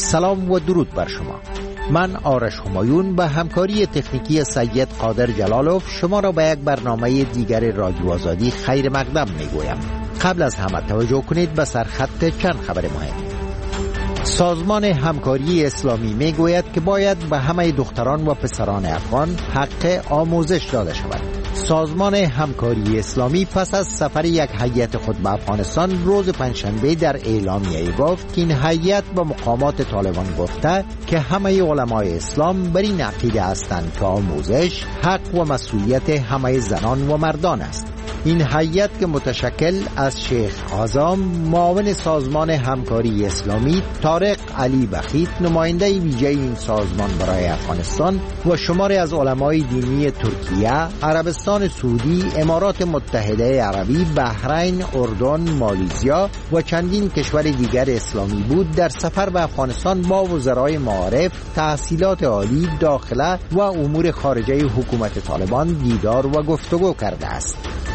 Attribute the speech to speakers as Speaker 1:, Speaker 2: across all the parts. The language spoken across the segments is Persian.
Speaker 1: سلام و درود بر شما. من آرش همایون به همکاری تکنیکی سید قادر جلالوف شما را به یک برنامه دیگر رادیو آزادی خیر مقدم میگویم. قبل از همه توجه کنید به سرخط چند خبر مهم. سازمان همکاری اسلامی میگوید که باید به همه دختران و پسران افغان حق آموزش داده شود. سازمان همکاری اسلامی پس از سفر یک هیئت خود به افغانستان روز پنجشنبه در اعلامیه گفت که این هیئت به مقامات طالبان گفته که همه علمای اسلام بر این عقیده هستند که آموزش حق و مسئولیت همه زنان و مردان است. این هیئت که متشکل از شیخ اعظم معاون سازمان همکاری اسلامی، طارق علی بخیت نماینده ویژه این سازمان برای افغانستان و شماری از علمای دینی ترکیه، عربستان سعودی، امارات متحده عربی، بحرین، اردن، مالزیا و چندین کشور دیگر اسلامی بود در سفر به افغانستان با وزرای معارف، تحصیلات عالی، داخله و امور خارجه حکومت طالبان دیدار و گفتگو کرده است.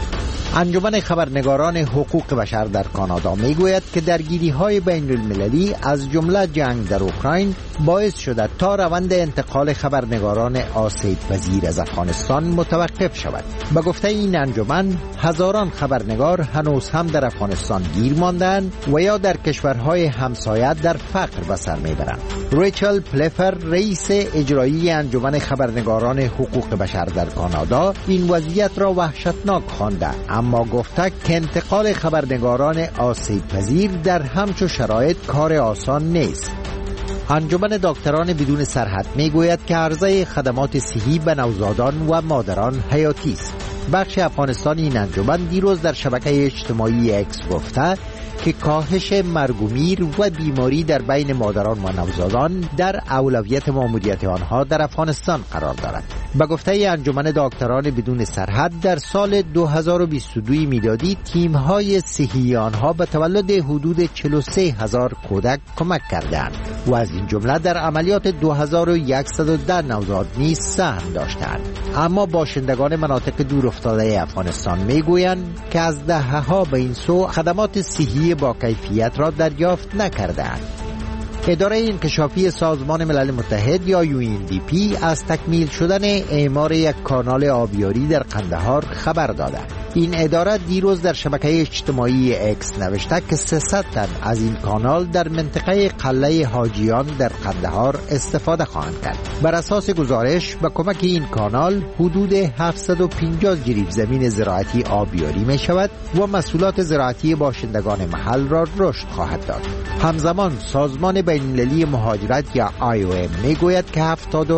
Speaker 1: انجمن خبرنگاران حقوق بشر در کانادا میگوید که درگیری‌های بین المللی از جمله جنگ در اوکراین باعث شده تا روند انتقال خبرنگاران آسیب پذیر از افغانستان متوقف شود. به گفته این انجمن هزاران خبرنگار هنوز هم در افغانستان گیر ماندند و یا در کشورهای همسایه در فقر به سر میبرند. ریچل پلفر رئیس اجرایی انجمن خبرنگاران حقوق بشر در کانادا این وضعیت را وحشتناک خوانده، اما گفته که انتقال خبرنگاران آسیب پذیر در همچو شرایط کار آسان نیست. انجمن دکتران بدون سرحد میگوید که عرضه خدمات صحی به نوزادان و مادران حیاتی است. بخش افغانستان این انجمن دیروز در شبکه اجتماعی اکس گفته که کاهش مرگ و میر و بیماری در بین مادران و نوزادان در اولویت ماموریت آنها در افغانستان قرار دارد. به گفته انجمن دکتران بدون سرحد در سال 2022 میلادی تیم‌های صحی آنها به تولد حدود 43,000 کودک کمک کردند و از این جمله در عملیات 2110 نوزاد نیز سهم داشتند. اما باشندگان مناطق دورافتاده افغانستان میگویند که از دهه‌ها به این سو خدمات صحی با کیفیت را دریافت نکردند. اداره انکشافی سازمان ملل متحد یا UNDP از تکمیل شدن اعمار یک کانال آبیاری در قندهار خبر داده. این اداره دیروز در شبکه اجتماعی اکس نوشته که 300 تن از این کانال در منطقه قلعه حاجیان در قندهار استفاده خواهند کرد. بر اساس گزارش به کمک این کانال حدود 750 جریب زمین زراعتی آبیاری می شود و محصولات زراعتی باشندگان محل را رشد خواهد داد. همزمان سازمان بین‌المللی مهاجرت یا IOM می گوید که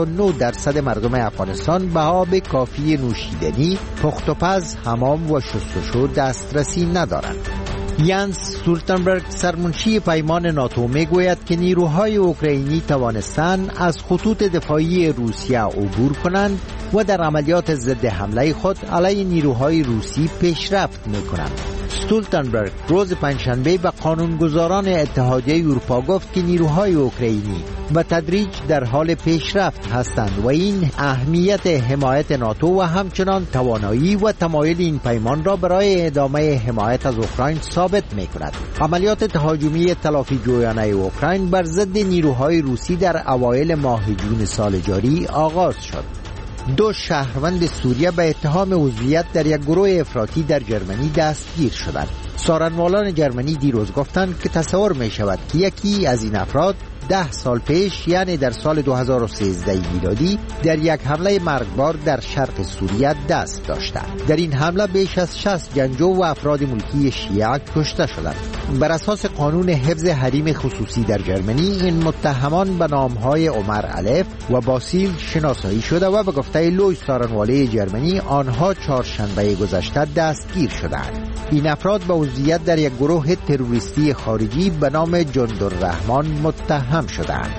Speaker 1: 79% مردم افغانستان به آب کافی نوشیدنی، پخت و پز، حمام و شستشو دسترسی ندارند. یانس استولتنبرگ سرمنشی پیمان ناتو میگوید که نیروهای اوکراینی توانستند از خطوط دفاعی روسیه عبور کنند و در عملیات ضد حمله خود علیه نیروهای روسی پیشرفت میکنند. استولتنبرگ روز پنجشنبه به قانونگذاران اتحادیه اروپا گفت که نیروهای اوکراینی به تدریج در حال پیشرفت هستند و این اهمیت حمایت ناتو و همچنان توانایی و تمایل این پیمان را برای ادامه حمایت از اوکراین ثابت می‌کند. عملیات تهاجمی تلافی جویانه اوکراین بر ضد نیروهای روسی در اوایل ماه جون سال جاری آغاز شد. 2 شهروند سوریه به اتهام عضویت در یک گروه افراطی در جرمنی دستگیر شدند. سارنوالان جرمنی دیروز گفتند که تصور می شود که یکی از این افراد 10 سال پیش یعنی در سال 2013 میلادی در یک حمله مرگبار در شرق سوریه دست داشتند. در این حمله بیش از 60 جنگجو و افراد ملکی شیعه کشته شدند. بر اساس قانون حفظ حریم خصوصی در جرمنی این متهمان به نامهای عمر الف و باسیل شناسایی شده و به گفته لوی سارنواله جرمنی آنها چهارشنبه گذشته دستگیر شدند. این افراد به عضویت در یک گروه تروریستی خارجی به نام جندالرحمن متهم شدند.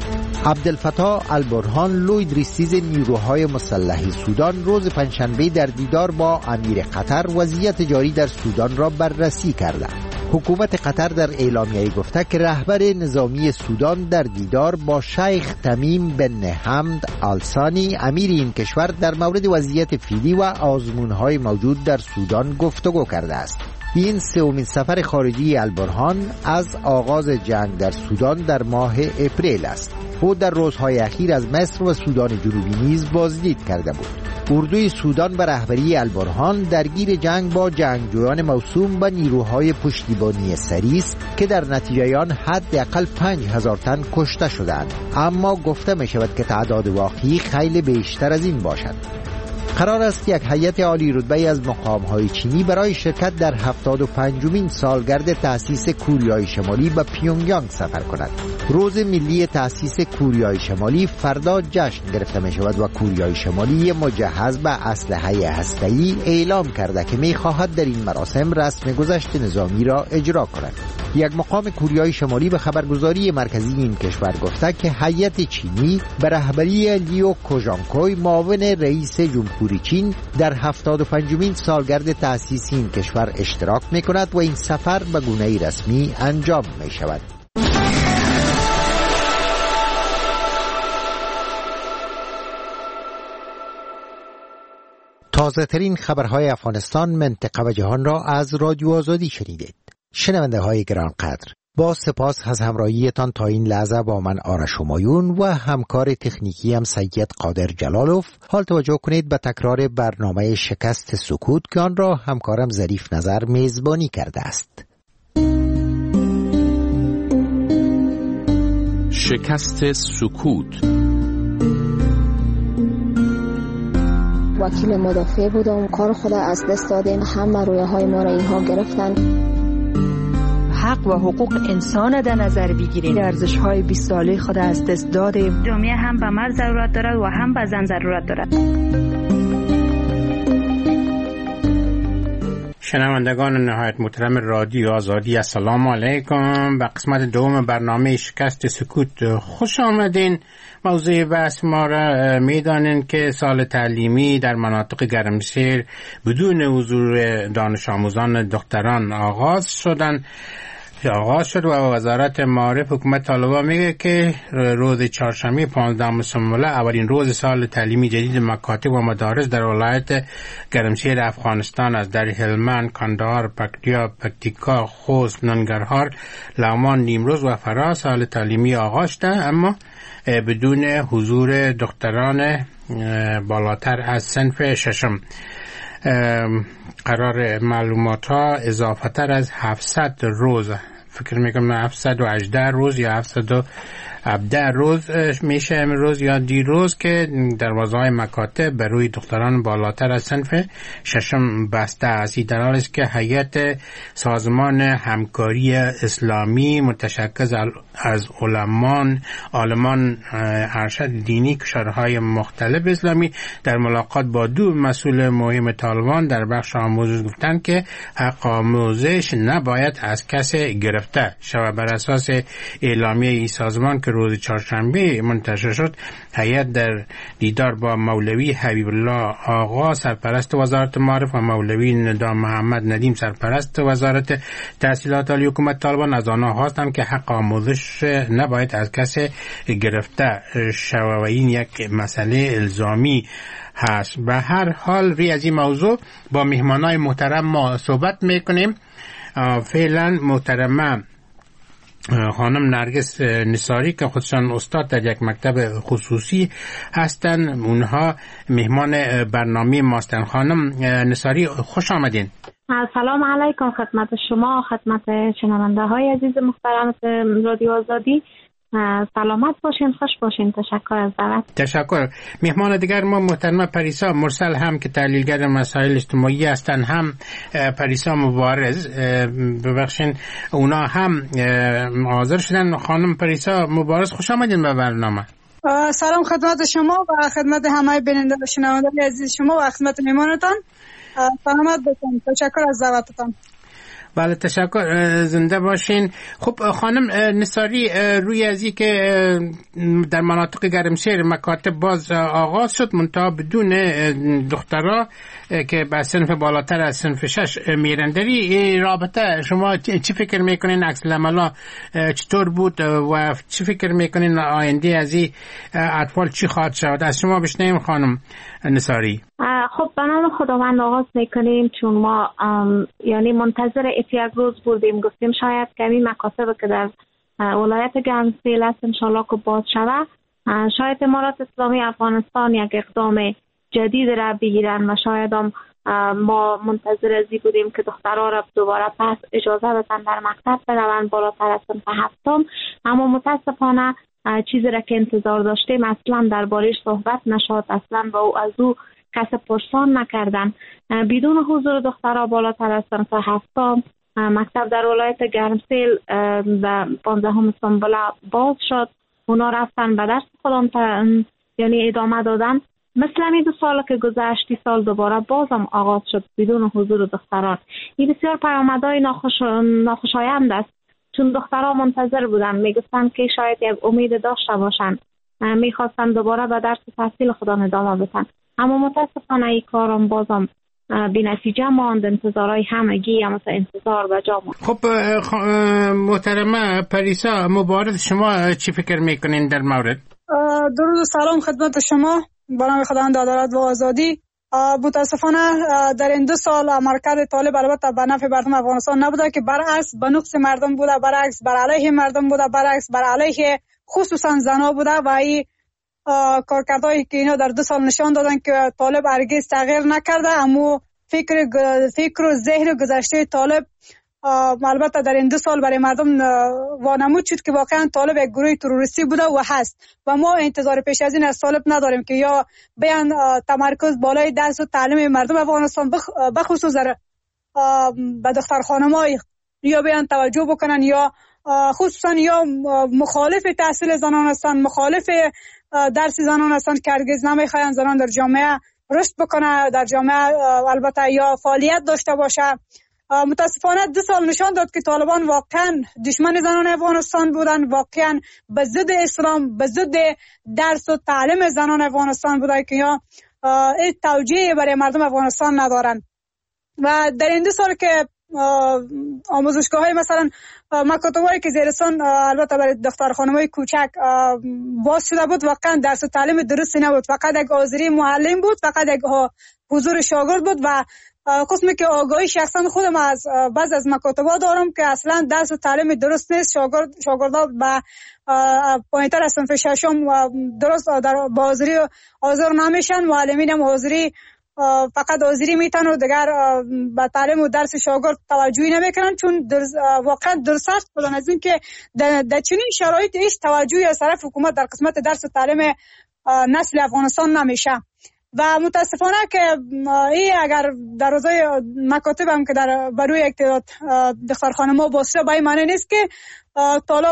Speaker 1: عبدالفتاح البرهان لوی ریسیز نیروهای مسلح سودان روز پنجشنبه در دیدار با امیر قطر وضعیت جاری در سودان را بررسی کرده. حکومت قطر در اعلامیه گفته که رهبر نظامی سودان در دیدار با شیخ تمیم بن حمد آلسانی امیر این کشور در مورد وضعیت فعلی و آزمون‌های موجود در سودان گفتگو کرده است. این سومین سفر خارجی البرهان از آغاز جنگ در سودان در ماه اپریل است. او در روزهای اخیر از مصر و سودان جنوبی نیز بازدید کرده بود. اردوی سودان به رهبری البرهان درگیر جنگ با جنگجویان موسوم به نیروهای پشتیبانی سری است که در نتیجه آن حداقل 5000 تن کشته شدند، اما گفته می شود که تعداد واقعی خیلی بیشتر از این باشد. قرار است یک هیئت عالی رتبه از مقام‌های چینی برای شرکت در 75مین سالگرد تأسیس کوریای شمالی به پیونگیانگ سفر کند. روز ملی تأسیس کوریای شمالی فردا جشن گرفته می شود و کوریای شمالی مجهز به اسلحه هسته‌ای اعلام کرده که می خواهد در این مراسم رسم گذشت نظامی را اجرا کند. یک مقام کوریای شمالی به خبرگزاری مرکزی این کشور گفته که هیئت چینی به رهبری لیو کوژانکوی معاون رئیس جمهوری چین در 75مین سالگرد تأسیس این کشور اشتراک می کند و این سفر به گونه‌ای رسمی انجام می شود. تازه ترین خبرهای افغانستان، منطقه و جهان را از رادیو آزادی شنیدید. شنونده های گرانقدر، با سپاس از همراهیتان تا این لحظه با من آرش همایون و همکار تکنیکی هم سید قادر جلالوف. حال توجه کنید به تکرار برنامه شکست سکوت که آن را همکارم ظریف نظر میزبانی کرده است.
Speaker 2: شکست سکوت.
Speaker 3: وکیل مدافع بودم، کار خود از دست دادیم، همه رویاهای ما را اینها گرفتن.
Speaker 4: حق و حقوق انسان در نظر بگیریم، ارزش‌های 20 ساله خود از دست دادیم.
Speaker 5: جامعه هم به مرد ضرورت دارد و هم به زن ضرورت دارد.
Speaker 6: شنوندگان نهایت محترم رادیو آزادی، السلام علیکم. به قسمت دوم برنامه شکست سکوت خوش آمدین. موضوع بحث ما را میدانین که سال تعلیمی در مناطق گرمسیر بدون حضور دانش آموزان دختران آغاز شد و وزارت معارف حکومت طالبان میگه که روز چهارشنبه 15 سموله اولین روز سال تعلیمی جدید مکاتب و مدارس در ولایت گرمسیر افغانستان از در هلمند، کندهار، پکتیکا، خوست، ننگرهار، لغمان، نیمروز و فرا سال تعلیمی آغاز شده، اما بدون حضور دختران بالاتر از صنف ششم. قرار معلومات ها اضافه تر از 700 روز، فکر میکنم 718 روز یا 717 روز میشه امروز یا دیروز که دروازه های مکاتب به روی دختران بالاتر از صنف ششم بسته است. این در حالی است که هیئت سازمان همکاری اسلامی متشکل از عالمان ارشد دینی کشورهای مختلف اسلامی در ملاقات با دو مسئول مهم طالبان در بخش آموزش گفتند که حق آموزش نباید از کسی گرفته شود. بر اساس اعلامیه این سازمان که روز چهارشنبه منتشر شد، هیئت در دیدار با مولوی حبیب الله آقا سرپرست وزارت معارف و مولوی ندام محمد ندیم سرپرست وزارت تحصیلات عالی حکومت طالبان از آنها خواستند که حق آموزش نباید از کسی گرفته شود و این یک مسئله الزامی هست. به هر حال روی از این موضوع با مهمانای محترم ما صحبت میکنیم. فعلا محترمه خانم نرگس نثاری که خودشان استاد در یک مکتب خصوصی هستند، اونها مهمان برنامه ماستن. خانم نثاری خوش آمدین.
Speaker 5: سلام علیکم خدمت شما، خدمت شنونده های عزیز محترم رادیو آزادی. سلامت باشین، خوش باشین. تشکر از دعوت.
Speaker 6: تشکر. مهمان دیگر ما محترمه پریسا مرسل هم که تحلیلگر مسائل اجتماعی هستند، هم پریسا مبارز، ببخشین اونا هم حاضر شدن. خانم پریسا مبارز خوش آمدین به برنامه.
Speaker 7: سلام خدمت شما و خدمت همه بیننده و شنونده عزیز شما و خدمت مهمانتان. سلامت باشین. تشکر از دعوتتان.
Speaker 6: بله تشکر، زنده باشین. خب خانم نثاری، روی از این که در مناطق گرمسیر مکاتب باز آغاز شد منتها بدون دخترها که به صنف بالاتر از صنف 6 میرندری، رابطه شما چی فکر میکنین؟ عکس العملا چطور بود و چی فکر میکنین آینده از این اطفال چی خواهد شود؟ از شما بشنویم خانم نصاری؟
Speaker 5: خب به نام خداوند آغاز میکنیم، چون ما یعنی منتظر یک روز بودیم، گفتیم شاید کمی مکاتب که در ولایت گرمسیل است انشالله که باز شود، شاید امارات اسلامی افغانستان یک اقدام جدید را بگیرن و شاید هم ما منتظر ازی بودیم که دخترها را دوباره پس اجازه بدن در مکتب بروند بالاتر از صنف هفتم، اما متاسفانه چیزی را که انتظار داشتیم اصلا درباره‌اش صحبت نشد، اصلا و از او کس پرسان نکردن. بدون حضور دخترها بالاتر از صنف هفتم مکتب در ولایت گرمسیل در 15 سنبله باز شد. اونا رفتن به درس خودم یعنی ادامه دادن. مثل همین 2 سال که گذشت، سال دوباره بازم آغاز شد بدون حضور دختران. این بسیار پیامدهای ناخوشایند است، چون دخترها منتظر بودن، میگفتن که شاید یک امید داشته باشن، میخواستن دوباره به درس تحصیل خودم ادامه بدن، اما متاسفانه این کارم بازم بی نتیجه ماند. انتظارهای همگی هم مثل انتظار به جا ماند.
Speaker 6: خب محترمه پریسا، مبارز شما چی فکر میکنین در مورد؟
Speaker 7: درود و سلام خدمت شما. با نام خداوند عدالت و آزادی. متاسفانه در این 2 سال عملکرد طالب البته به نفع مردم افغانستان نبوده، که برعکس به نقص مردم بوده، برعکس بر علیه مردم بوده، برعکس بر علیه خصوصا زنها بوده و این کارکردهایی که اینا در 2 سال نشان دادن که طالب هرگز تغییر نکرده، اما فکر و ذهن گذشته طالب البته در این 2 سال برای مردم وانمود شد که واقعا طالب یک گروه تروریستی بوده و هست و ما انتظار پیش از این از طالب نداریم که یا بیان تمرکز بالای درس و تعلیم مردم افغانستان بخصوص به دخترخانه‌های یا بیان توجه بکنن، یا خصوصا یا مخالف تحصیل زنان هستند، مخالف درس زنان هستند که هرگز نمیخواین زنان در جامعه رشد بکنه، در جامعه البته یا فعالیت داشته باشه. متاسفانه 2 سال نشان داد که طالبان واقعا دشمن زنان افغانستان بودن، واقعا به ضد اسلام، به ضد درس و تعلیم زنان افغانستان بودن که یا توجیه برای مردم افغانستان ندارن. و در این 2 سال که آموزشگاه های مثلا مکاتب هایی که زیرسان البته برای دختر خانمای کوچک باز شده بود، واقعا درس و تعلیم درستی نبود، فقط یک حاضری معلم بود، فقط یک حضور شاگرد بود و قسمی که آگاهی شخصا خودم از بعض از مکاتب‌ها دارم که اصلا درس و تعلیم درست نیست، شاگردها به پایین‌تر از صنف ششم درست در حاضری حاضر نمیشن، معلمین هم حاضری فقط حاضری میتن و دیگر به تعلیم و درس شاگرد توجهی نمیکنن، چون واقعا درست بودن از این که در چنین شرایط هیچ توجهی از طرف حکومت در قسمت درس و تعلیم نسل افغانستان نمیشه. و متاسفانه که این اگر در روزای مکاتب هم که در بروی یک تعداد دخترخانه ما باسته به این معنی نیست که طالب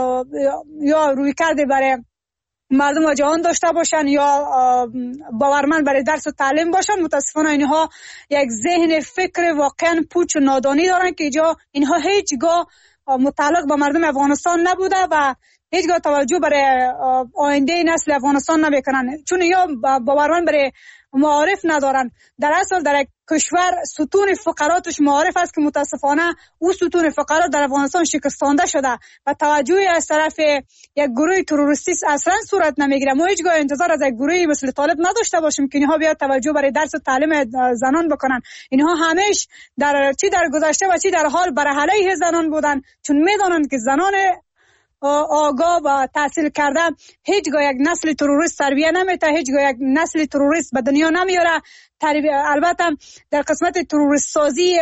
Speaker 7: یا روی کرده برای مردم و جهان داشته باشن یا باورمند برای درس و تعلیم باشن. متاسفانه اینها یک ذهن فکر واقعا پوچ و نادانی دارن که اینها هیچگاه متعلق به مردم افغانستان نبوده و هیچگاه توجه برای آینده نسل افغانستان نمیکنن، چون یا باورمند برای معارف ندارن. در اصل در یک کشور ستون فقراتش معارف است که متاسفانه او ستون فقرات در افغانستان شکستانده شده و توجهی از طرف یک گروه تروریستی اصلا صورت نمیگیره. ما هیچگاه انتظار از یک گروهی مثل طالب نداشته باشیم که اینها بیاد توجه برای درس و تعلیم زنان بکنن. اینها همیش چی در گذشته و چی در حال برای علیه زنان بودن، چون میدونن که زنان آگاه و تحصیل کرده هیچگاه یک نسل تروریست تربیه نمیده، هیچگاه یک نسل تروریست به دنیا نمیاره. البته در قسمت تروریست سازی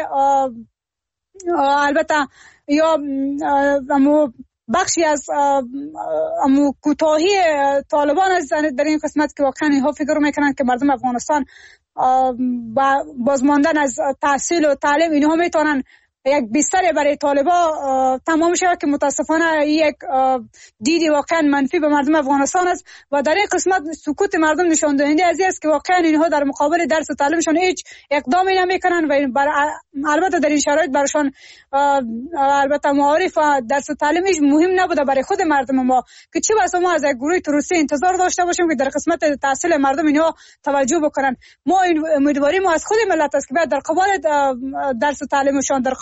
Speaker 7: البته یا بخشی از کوتاهی طالبان از در این قسمت که واقعا اینها فکر میکنن که مردم افغانستان بازماندن از تحصیل و تعلیم اینها میتونن یک بستر برای طالبا تمام شده که متاسفانه یک دیدی واقعا منفی به مردم افغانستان است و در این قسمت سکوت مردم نشان دهنده از این است که واقعا اینها در مقابل درس و تعلیمشان هیچ اقدامی نمیکنن و البته در این شرایط برشان البته معارف و درس و تعلیم هیچ مهم نبوده برای خود مردم ما که چه بسا ما از یک گروه تروریستی انتظار داشته باشیم که در قسمت تحصیل مردم اینها توجه بکنن. ما این امیدواری ما از خود ملت است که در قبال درس و تعلیمشان، در قبال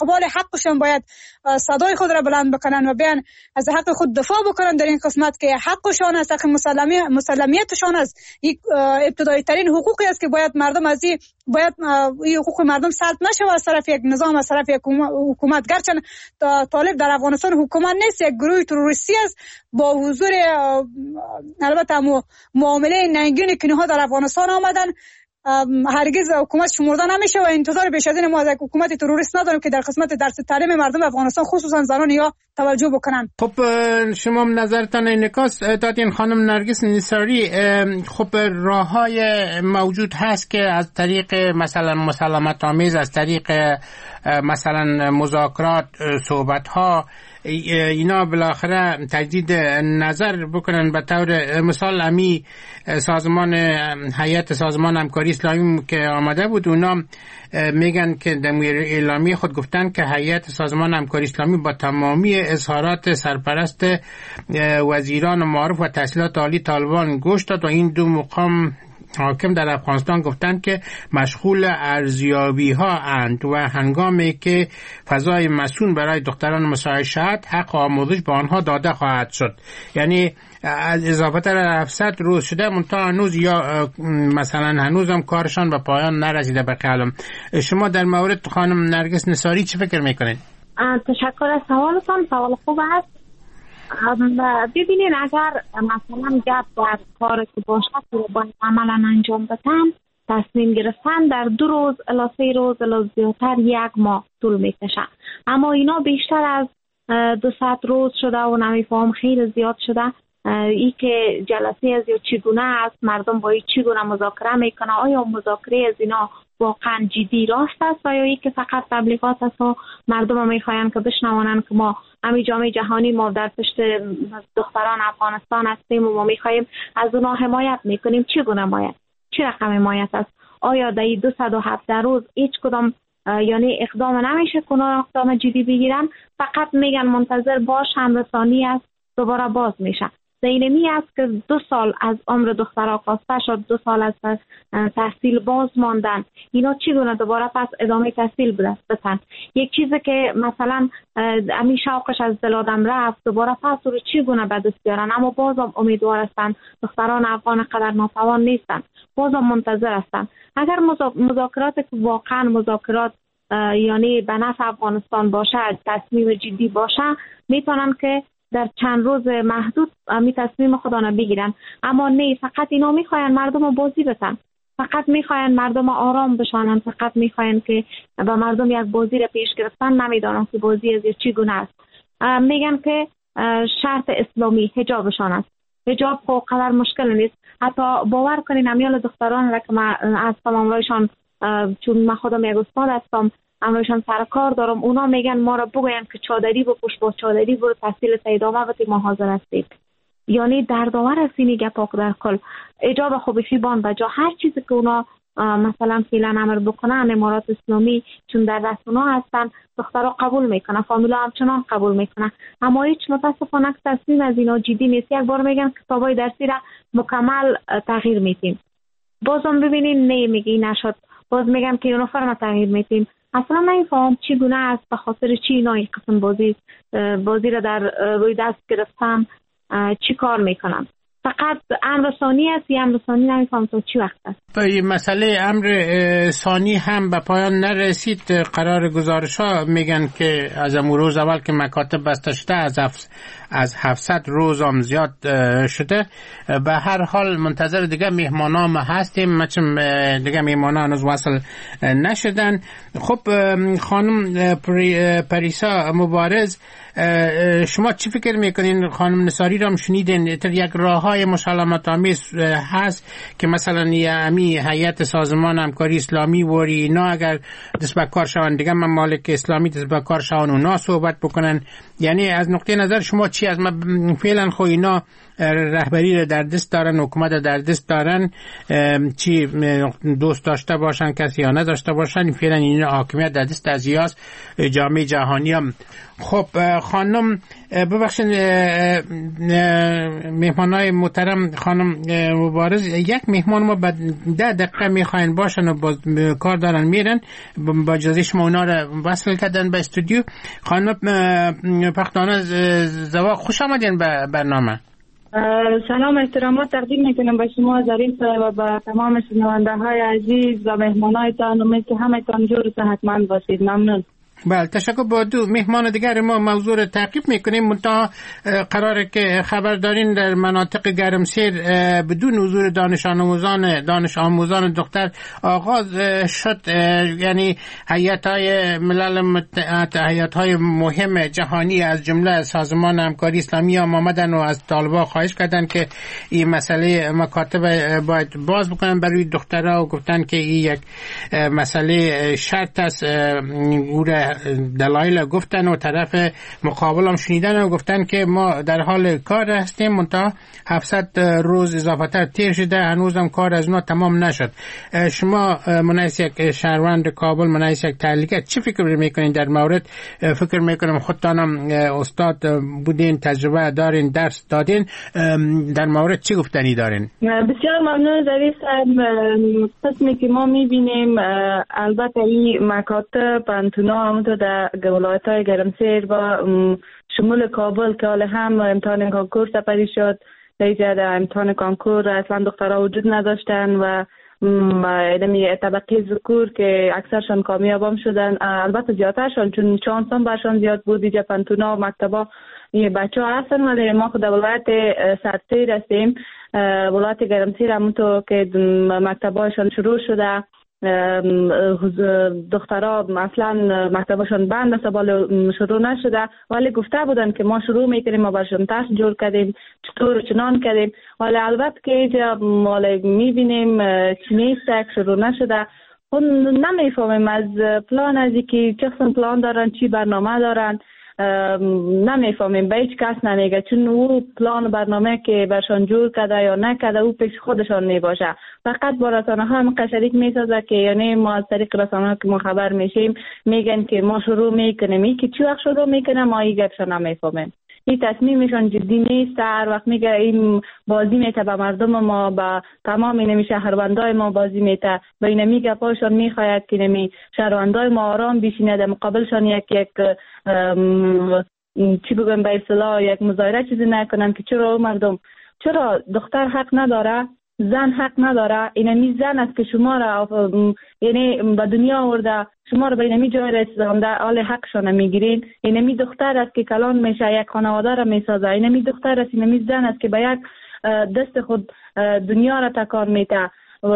Speaker 7: دنبال حقشون باید صدای خود را بلند بکنن و بیان از حق خود دفاع بکنن در این قسمت که حقشون است، حق مسلمیتشون است. یک ابتدایی ترین حقوقی است که باید مردم از این حقوق مردم سلب نشه از طرف یک نظام، از طرف یک حکومت. گرچند طالب در افغانستان حکومت نیست، یک گروه تروریستی است با حضور البته معامله ننگین که اینها در افغانستان آمدن. هرگز حکومت شمرده نمیشه و انتظار بیش از این ما از یک حکومت تروریست نداریم که در قسمت درس تعلیم مردم افغانستان خصوصا زنان یا توجه بکنن.
Speaker 6: خب شما نظرتان انعکاس دادین خانم نرگس نثاری. خب راههای موجود هست که از طریق مثلا مسالمت آمیز، از طریق مثلا مذاکرات، صحبت ها، اینا بالاخره تجدید نظر بکنن. به طور مثال امی سازمان هیئت سازمان همکاری اسلامی که آمده بود، اونا میگن که در اعلامیه خود گفتن که هیئت سازمان همکاری اسلامی با تمامی اظهارات سرپرست وزیران معارف و تحصیلات عالی طالبان گوش داد و این دو مقام حاکم در افغانستان گفتند که مشغول ارزیابی ها اند و هنگامی که فضای مسئول برای دختران مساعد شهد حق آموزش به آنها داده خواهد شد. یعنی از اضافه تر 700 روز شده منتها هنوز یا مثلا هنوز هم کارشان به پایان نرسیده. به قلم شما در مورد خانم نرگس نثاری چی فکر میکنید؟
Speaker 5: تشکر از سوالتان، سوال خوب است. ببینین اگر مثلا گپ در کار که باشه که باید عملا انجام بدن، تصمیم گرفتن در 2 روز الی 3 روز الی زیادتر 1 ماه طول میکشه، اما اینا بیشتر از 200 روز شده و نمیفهم خیلی زیاد شده. ای که جلسه از یا چگونه است، مردم با چگونه مذاکره میکنه، آیا مذاکره از اینا واقعا جدی راست است و یا ای که فقط تبلیغات است و مردم میخواین که بشنوانن که ما همین جامعه جهانی ما در پشت دختران افغانستان هستیم و ما میخوایم از اونا حمایت میکنیم. چگونه حمایت؟ چه رقم حمایت است؟ آیا در 217 روز هیچ کدام یعنی اقدام نمیشه که اونا اقدام جدی بگیرن؟ فقط میگن منتظر باش، همرسانی است، دوباره باز میشه. زینمی است که 2 سال از عمر دخترها کاسته شد، 2 سال از تحصیل باز ماندن. اینا چگونه دوباره پس ادامه تحصیل بدن؟ یک چیزی که مثلا امی شوقش از دل آدم رفت دوباره پس رو چگونه به دست بیارن؟ اما بازم امیدوار هستن، دختران افغان قدر ناتوان نیستن، بازم منتظر هستن. اگر مذاکرات که واقعا مذاکرات یعنی به نفع افغانستان باشه، تصمیم جدی باشه، میتونن که در چند روز محدود می تصمیم خودانو بگیرن. اما نه، فقط اینا میخواین مردم رو بازی بتن، فقط میخواین مردم آرام بشانن، فقط میخواین که به مردم یک بازی را پیش گرفتن، نمیدانن که بازی از چگونه است. میگن که شرط اسلامی حجابشان است. حجاب خب قدر مشکل نیست. حتی باور کنین امیال دختران را که من از تمامایشان، چون من خودم یک استاد هستم، امروشان سر کار دارم، اونا میگن ما را بگوین که چادری بپوش، با چادری برو تحصیل ادامه بده، ما حاضر هستیم. یعنی دردآور است این گپا در کل. حجاب خوبی فیبان بجا هر چیزی که اونا مثلا فعلا امر بکنن، امارات اسلامی چون در دست اونا هستن، دخترها قبول میکنن، فامیلا همچنان قبول میکنن، اما هیچ متاسفانه تصمیم از اینا جدی نیست. یک بار میگن کتابای درسی را مکمل تغییر میتیم، بازم ببینین نه میگی نشد، باز میگم که اونو فرما تغییر میتیم. اصلا نمیفهم چگونه است، به خاطر چی اینا این قسم بازی را در روی دست گرفتن، چی کار میکنن؟ فقط امر ثانی است یا امر ثانی نمیفهم تا چی وقت است.
Speaker 6: مسئله امر ثانی هم به پایان نرسید. قرار گزارش ها میگن که از روز اول که مکاتب بسته شده از 700 روز هم زیاد شده. به هر حال منتظر دیگه مهمانان هستیم، چون دیگه مهمانان هنوز وصل نشدن. خب خانم پریسا مبارز، شما چی فکر میکنین؟ خانم نثاری را هم شنیدین، یک راههای مسالمت آمیز هست که مثلا امی هیئت سازمان همکاری اسلامی وری اینا اگر دست به کار شون، دیگه ممالک اسلامی دست به کار شون، اونا صحبت بکنن. یعنی از نقطه نظر شما چی؟ از فعلا خو اینا رهبری در دست دارن، حکومت در دست دارن، چی دوست داشته باشن کسی یا نداشته باشن، فعلا این حاکمیت در دست ازیاست جامعه جهانی هم. خب خانم ببخشید، مهمانای محترم خانم مبارز، یک مهمان ما بعد 10 دقیقه میخواین باشن و کار دارن میرن، با اجازه شما اونا رو وصل کردن به استودیو. خانم پختانه زوا، خوش آمدین به برنامه.
Speaker 8: سلام، احترامات تقدیم میکنم به شما ظریف و به تمام شنونده های عزیز و مهمانایتان. امید که همتان جور و صحتمند باشید. ممنون.
Speaker 6: بله، تشکر. با دو مهمان دیگر ما موضوع رو تعقیب میکنیم. منتها قراره که خبر دارین در مناطق گرمسیر بدون حضور دانش آموزان دختر آغاز شد، یعنی هیئت‌های ملل متحد، هیئت‌های مهم جهانی از جمله سازمان همکاری اسلامی آمدن و از طالبان خواهش کردن که این مسئله مکاتب باید باز بکنن برای دخترها و گفتن که این یک مسئله شرط است. دلایل گفتن و طرف مقابل هم شنیدن و گفتن که ما در حال کار هستیم، منتها 700 روز اضافه‌تر تیر شده، هنوزم کار از اونا تمام نشد. شما منعیس یک شهروند کابل، منعیس یک تحلیلگر، چی فکر میکنین در مورد؟ فکر میکنم خودتانم استاد بودین، تجربه دارین، درس دادین، در مورد چی گفتنی دارین؟
Speaker 8: بسیار ممنون ظریف صاحب. قسمی که ما میبینیم البته این مکاتب پانتونا همونطور در ولایت‌های گرمسیر و شمول کابل که حال هم امتحان کنکور سپری شد، در امتحان کنکور اصلا دخترها وجود نداشتن و طبقه ذکور که اکثرشان کامیاب هم شدن. البته زیادترشان چون چانس هم برشان زیاد بود. اینجا پانتونا و مکتبا یه بچه ها هستن، ولی ما خود ولایت سرسیر هستیم. ولایت گرمسیر همونطور که مکتبایشان شروع شده، دخترها اصلا مکتبشون بند است، شروع نشده، ولی گفته بودن که ما شروع میکنیم، ما برشون تست جور کردیم، چطور چنان کردیم، ولی البته که اینجا میبینیم چی نیست، شروع نشده. خود نمیفهمیم از پلان از که چه قسم پلان دارن، چی برنامه دارن، نمیفهمیم. به هیچ کس نمیگه، چون او پلان برنامه که برشان جور کرده یا نکرده او پیش خودشان میباشه. فقط با رسانه ها هم شریک میسازه که یعنی ما از طریق رسانه ها که ما خبر میشیم میگن که ما شروع میکنیم، این که چی وقت شروع میکنه ما این گپشان نمیفهمیم. این تصمیمشان جدی نیست. هر وقت میگه این بازی میته به مردم ما، به تمام اینمی شهروندای ما بازی میته، به اینمی گپاشان میخواید که اینمی شهروندای ما آرام بشینه، در مقابلشان یک چی بگم به اصطلاح یک مظاهره چیزی نکنن که چرا مردم، چرا دختر حق نداره، زن حق نداره. اینمی زن است که شما را یعنی به دنیا آورده، شما را به اینمی جای رسونده، حال حقشان میگیرین. اینمی دختر است که کلان میشه، یک خانواده را میسازه. اینمی دختر است، اینمی زن است که به یک دست خود دنیا را تکان میده،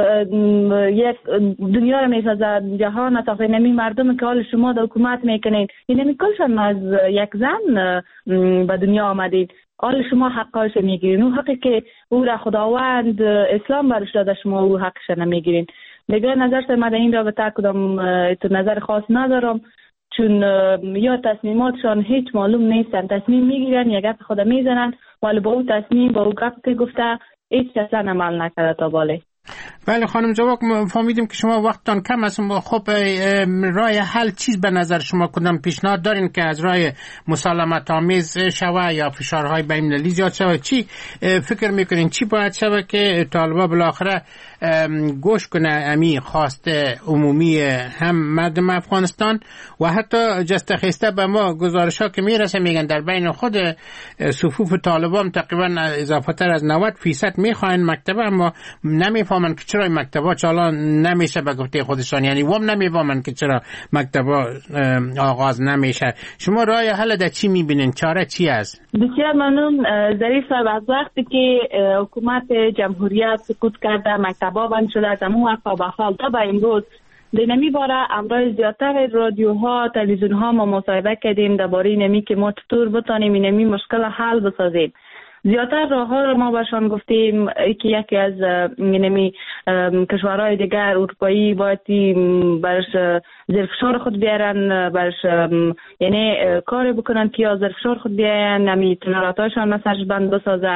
Speaker 8: یک دنیا را میسازه، جهان تا اینمی مردم که حال شما در حکومت میکنین، اینمی کلشان از یک زن به دنیا آمدید، حال شما حقاش میگیرین. اون حقی که او را خداوند اسلام برش داده شما او حقش نمیگیرین. دیگه نظر سر من این رابطه کدام نظر خاص ندارم، چون یا تصمیماتشان هیچ معلوم نیستن، تصمیم میگیرن یک گپ خود میزنن، ولی با اون تصمیم با اون گپ که گفته هیچ کس عمل نکرده تا باله.
Speaker 6: بله خانم جواب، فهمیدیم که شما وقتتان کم است. خب راه حل چیز به نظر شما کدام پیشنهاد دارین که از راه مسالمت آمیز شوه یا فشارهای بین‌المللی زیاد شوه؟ چی فکر میکنین چی باید شوه که طالبان بالاخره گوش کنه امی خواست عمومی هم مردم افغانستان و حتی جست خسته به ما گزارش ها که میرسه میگن در بین خود صفوف طالبان تقریبا اضافه تر از 90% میخواین مکتب، اما نمیفهمن که چرا مکتبا چالان نمیشه به گفته خودشان، یعنی وام نمیفهمن که چرا مکتبا آغاز نمیشه. شما راه حل در چی میبینین؟ چاره چی است؟
Speaker 8: بسیار ممنون ظریف صاحب. از وقتی که حکومت جمهوریت سقوط کرده، مکتبا بند شده، از همون وقت با حال تا به امروز دینمی باره امروز زیادتر رادیوها، تلویزیونها ما مصاحبه کردیم درباره اینمی که ما چطور بتونیم اینمی مشکل حل بسازیم. زیادتر راه‌ها رو ما برشان گفتیم که یکی از اینمی کشورهای دیگر اروپایی باید برش زیر فشار خود بیارن، برش یعنی کار بکنن که یا زیر فشار خود بیارن، نمی تجارتاشان مسرش بند بسازه.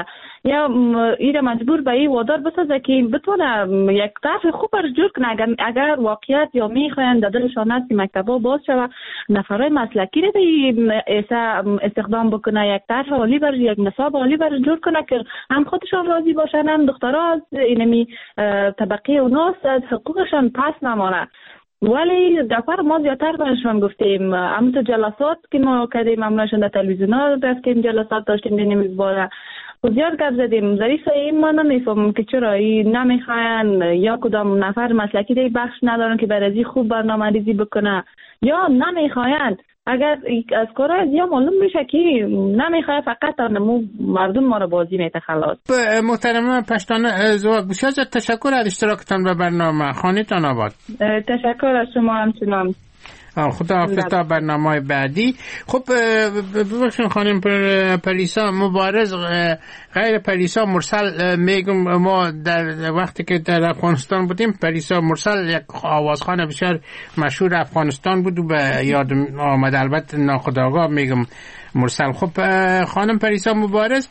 Speaker 8: یا ایره مجبور به این وادار بسازه که بتونه یک طرف خوب برش جور کنه. اگر واقعیت یا میخواین در دلشان هست که مکتبا باز شود، نفرای مسلکی رو به استخدام بکنه، یک طرف عالی برش، یک نصاب عالی برش جور کنه که هم خودشان راضی باشن، هم دخترها از اینمی طبقه اوناس از حقوقشان پس نمانه. ولی دفعه ما زیادتر برشان گفتیم، همون جلسات که ما کردیم، همونشان در تلویزیون ها رفتیم جلسات داشتیم بینیم باره و زیاد گپ زدیم. ظریف این ما نمیفهمم که چرا این نمیخواین یا کدام نفر مسلکی دی بخش ندارن که برای خوب برنامه ریزی بکنه، یا نمیخواین اگر از کار از یا معلوم میشه که نمیخواد فقط نمو مردم ما رو بازی میته خلاص.
Speaker 6: محترمه پشتانه زواگ بسیار تشکر از اشتراکتان به برنامه. خانه‌تان آباد.
Speaker 8: تشکر از شما همچنان.
Speaker 6: خدا حافظ تا برنامه بعدی. خب ببخشید خانم پریسا مبارز، غیر پریسا مرسل میگم، ما در وقتی که در افغانستان بودیم پریسا مرسل یک آوازخوان بسیار مشهور افغانستان بود و به یاد آمد، البته ناخودآگاه میگم مرسل. خب خانم پریسا مبارز،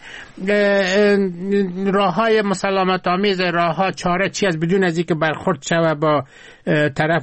Speaker 6: راههای مسالمت آمیز، راهها چاره چی از بدون از اینکه برخورد شود با طرف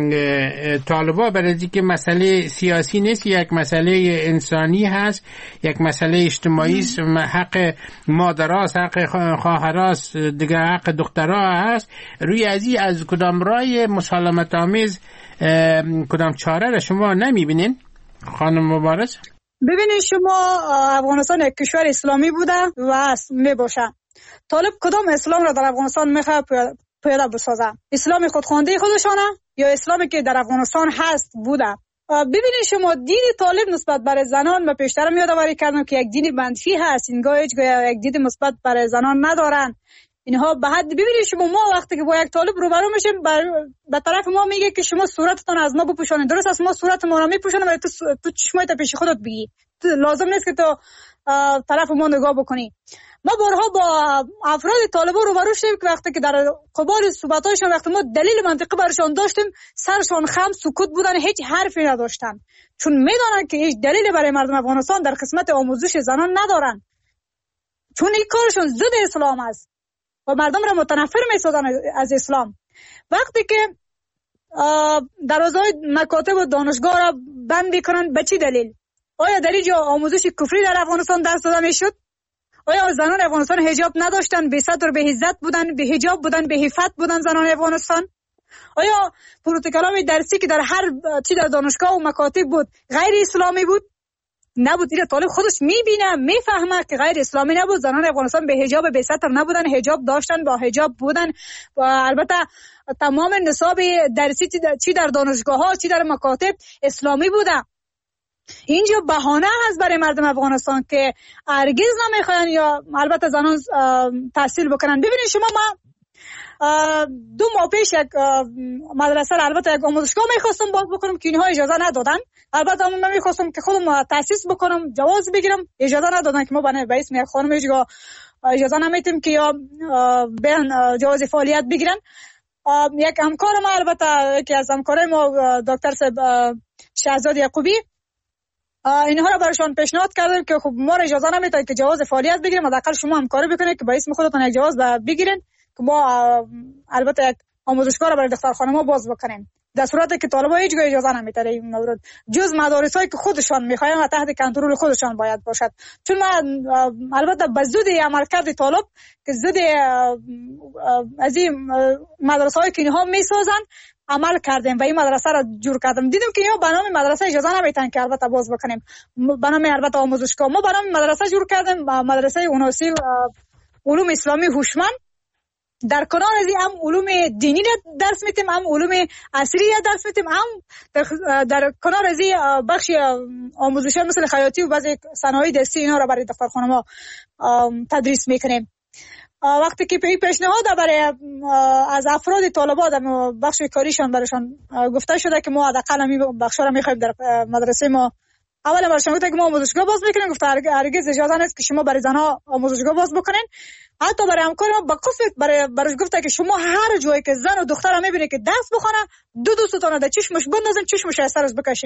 Speaker 6: طالبا، برای اینکه مسئله سیاسی نیست، یک مسئله انسانی هست، یک مسئله اجتماعی است، حق مادرها، حق خواهرها، دیگه حق دخترها هست. روی از کدام راه مسالمت آمیز کدام چاره را شما نمیبینین خانم مبارز؟
Speaker 7: ببینید شما، افغانستان یک کشور اسلامی بوده و می باشه. طالب کدام اسلام را در افغانستان میخواد پیاده بسازه؟ اسلام خودخوانده خودشانه یا اسلامی که در افغانستان هست بوده؟ ببینید شما، دین طالب نسبت برای زنان ما پیشتر یادآوری کردم که یک دین منفی هست، اینگاه یک دین مثبت برای زنان ندارن اینها. به حد ببینید شما، ما وقتی که با یک طالب روبرو میشیم به طرف ما میگه که شما صورتتون از ما بپوشانید. درست است، ما صورت ما را میپوشونیم ولی تو چشمایت پیش خودت بگی، لازم نیست که تو طرف ما نگاه بکنی. ما بارها با افراد طالبان روبرو شدیم که وقتی که در قبال صحبتاشون وقتی ما دلیل منطقی برشان داشتیم، سرشان خم سکوت بودن، هیچ حرفی نداشتن، چون میدونن که هیچ دلیلی برای مردم افغانستان در قسمت آموزش زنان ندارن، چون این کارشون ضد اسلام است و مردم را متنفر میسازن از اسلام. وقتی که دروازه‌های مکاتب و دانشگاه را بند میکنن، به چی دلیل؟ آیا در اینجا آموزش کفری در افغانستان درس داده میشد؟ آیا زنان افغانستان حجاب نداشتن، بی ستر به عزت بودن، به حجاب بودن، به عفت بودن زنان افغانستان؟ آیا پروتکل‌های درسی که در هر چی در دانشگاه و مکاتب بود غیر اسلامی بود؟ نبود. این طالب خودش میبینه، میفهمه که غیر اسلامی نبود. زنان افغانستان به حجاب به ستر نبودن، حجاب داشتن، با حجاب بودن و البته تمام نصاب درسی چی در دانشگاه ها چی در مکاتب اسلامی بوده. اینجا بهانه هست برای مردم افغانستان که هرگز نمیخواین یا البته زنان تحصیل بکنن. ببینید شما، ما 2 ماه پیش یک مدرسه البته یک آموزشگاه میخواستم باز بکنم که اینها اجازه ندادن. البته من میخواستم که خودم تاسیس بکنم، جواز بگیرم، اجازه ندادن که ما به اسم یک خانم اجازه نمیتیم که یا بیان جواز فعالیت بگیرن. یک همکار ما، البته یکی از همکارای ما دکتر شهزاد یعقوبی، اینها را برشان پیشنهاد کردیم که خب ما اجازه نمیتیم که جواز فعالیت بگیریم، حداقل شما همکاری بکنید که به اسم خودتون یک جواز بگیرین که ما البته یک آموزشگاه را برای دختر خانم‌ها باز بکنیم. در صورتی که طالب‌ها هیچ جای اجازه نمیتره این مورد، جز مدارسایی که خودشان میخواین و تحت کنترل خودشان باید باشد. چون ما البته به ضد عملکرد طالب که ضد از این مدرسه‌هایی که اینها میسازن عمل کردیم و این مدرسه را جور کردیم. دیدیم که اینها به نام مدرسه اجازه نمیتن که البته باز بکنیم، به نام البته آموزشگاه. ما به نام مدرسه جور کردیم، مدرسه اوناسی علوم اسلامی هوشمند. در کنار از هم علوم دینی درس میتیم، هم علوم عصری درس میتیم، هم در کنار از بخش آموزشی مثل خیاطی و بعضی صنایع دستی اینا را برای دختر خانم‌ها تدریس میکنیم. وقتی که پیشنهاد برای از افراد طالبات بخش کاریشان برایشان گفته شده که ما حداقل همین بخشا را میخوایم در مدرسه ما، اول برایشان گفته که ما آموزشگاه باز میکنیم، گفته هرگز اجازه نیست که شما برای زنها آموزشگاه باز بکنین. حتی برای همکار ما با قصد برای گفته که شما هر جایی که زن و دختر میبینه که درس بخونه، دو دوستانه در چشمش بندازین، چشمش از سرش بکشین.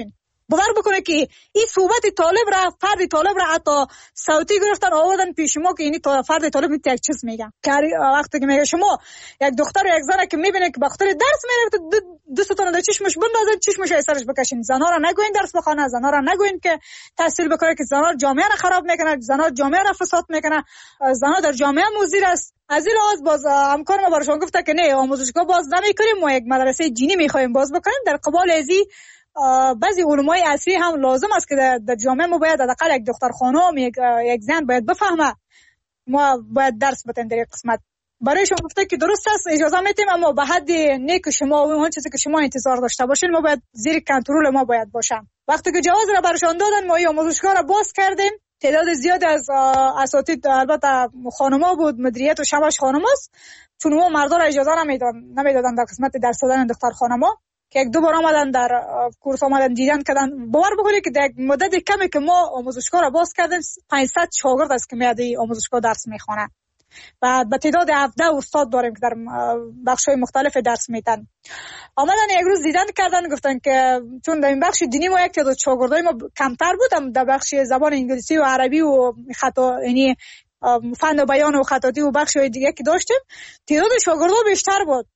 Speaker 7: باور بکنه که این صحبت طالب را، فرد طالب را حتی صوتی گرفتن آوردن پیش ما که این فرد طالب میت یک چیز میگه. که وقتی که میگه شما یک دختر و یک زن که میبینه که بخاطر درس میره دستتون در چشمش بندازن، چشمش از سرش بکشین. زنا را نگوین درس بخونه، زنا را نگوین که تحصیل بکنه که زنا جامعه را خراب میکنه، زنا جامعه را فساد میکنه، زنا در جامعه مضر است. از این لحاظ باز همکار ما براشون گفته که نه آموزشگاه باز نمیکنیم، ما یک مدرسه دینی میخوایم باز بکنیم. در قبال ازی بعضی علمای عصری هم لازم است که در جامعه ما باید حداقل یک دختر خانم یک زن باید بفهمه، ما باید درس بدیم در این قسمت. برایشون گفته که درست است اجازه میتیم، اما به حد نه که شما اون چیزی که شما انتظار داشته باشین ما باید زیر کنترل ما باید باشم. وقتی که جواز را براشون دادن ما این آموزشگاه را باز کردیم. تعداد زیاد از اساتید البته خانما بود، مدیریت و شبش خانماست، چون ما مردا را اجازه نمیدادن در قسمت درس دادن دختر خانما که یک دو بار آمدن در کورس آمدن دیدن کردن. باور بکنید که در مدت کمی که ما آموزشگاه را باز کردیم 500 شاگرد است که میاد آموزشگاه درس میخونه و به تعداد 17 استاد داریم که در بخش‌های مختلف درس میدن. آمدن یک روز دیدن کردن، گفتن که چون در این بخش دینی ما یک تعداد شاگردای ما کمتر بودم، در بخش زبان انگلیسی و عربی و خطا یعنی فن و بیان و خطاطی و بخش‌های دیگه که داشتیم تعداد شاگردا بیشتر بود.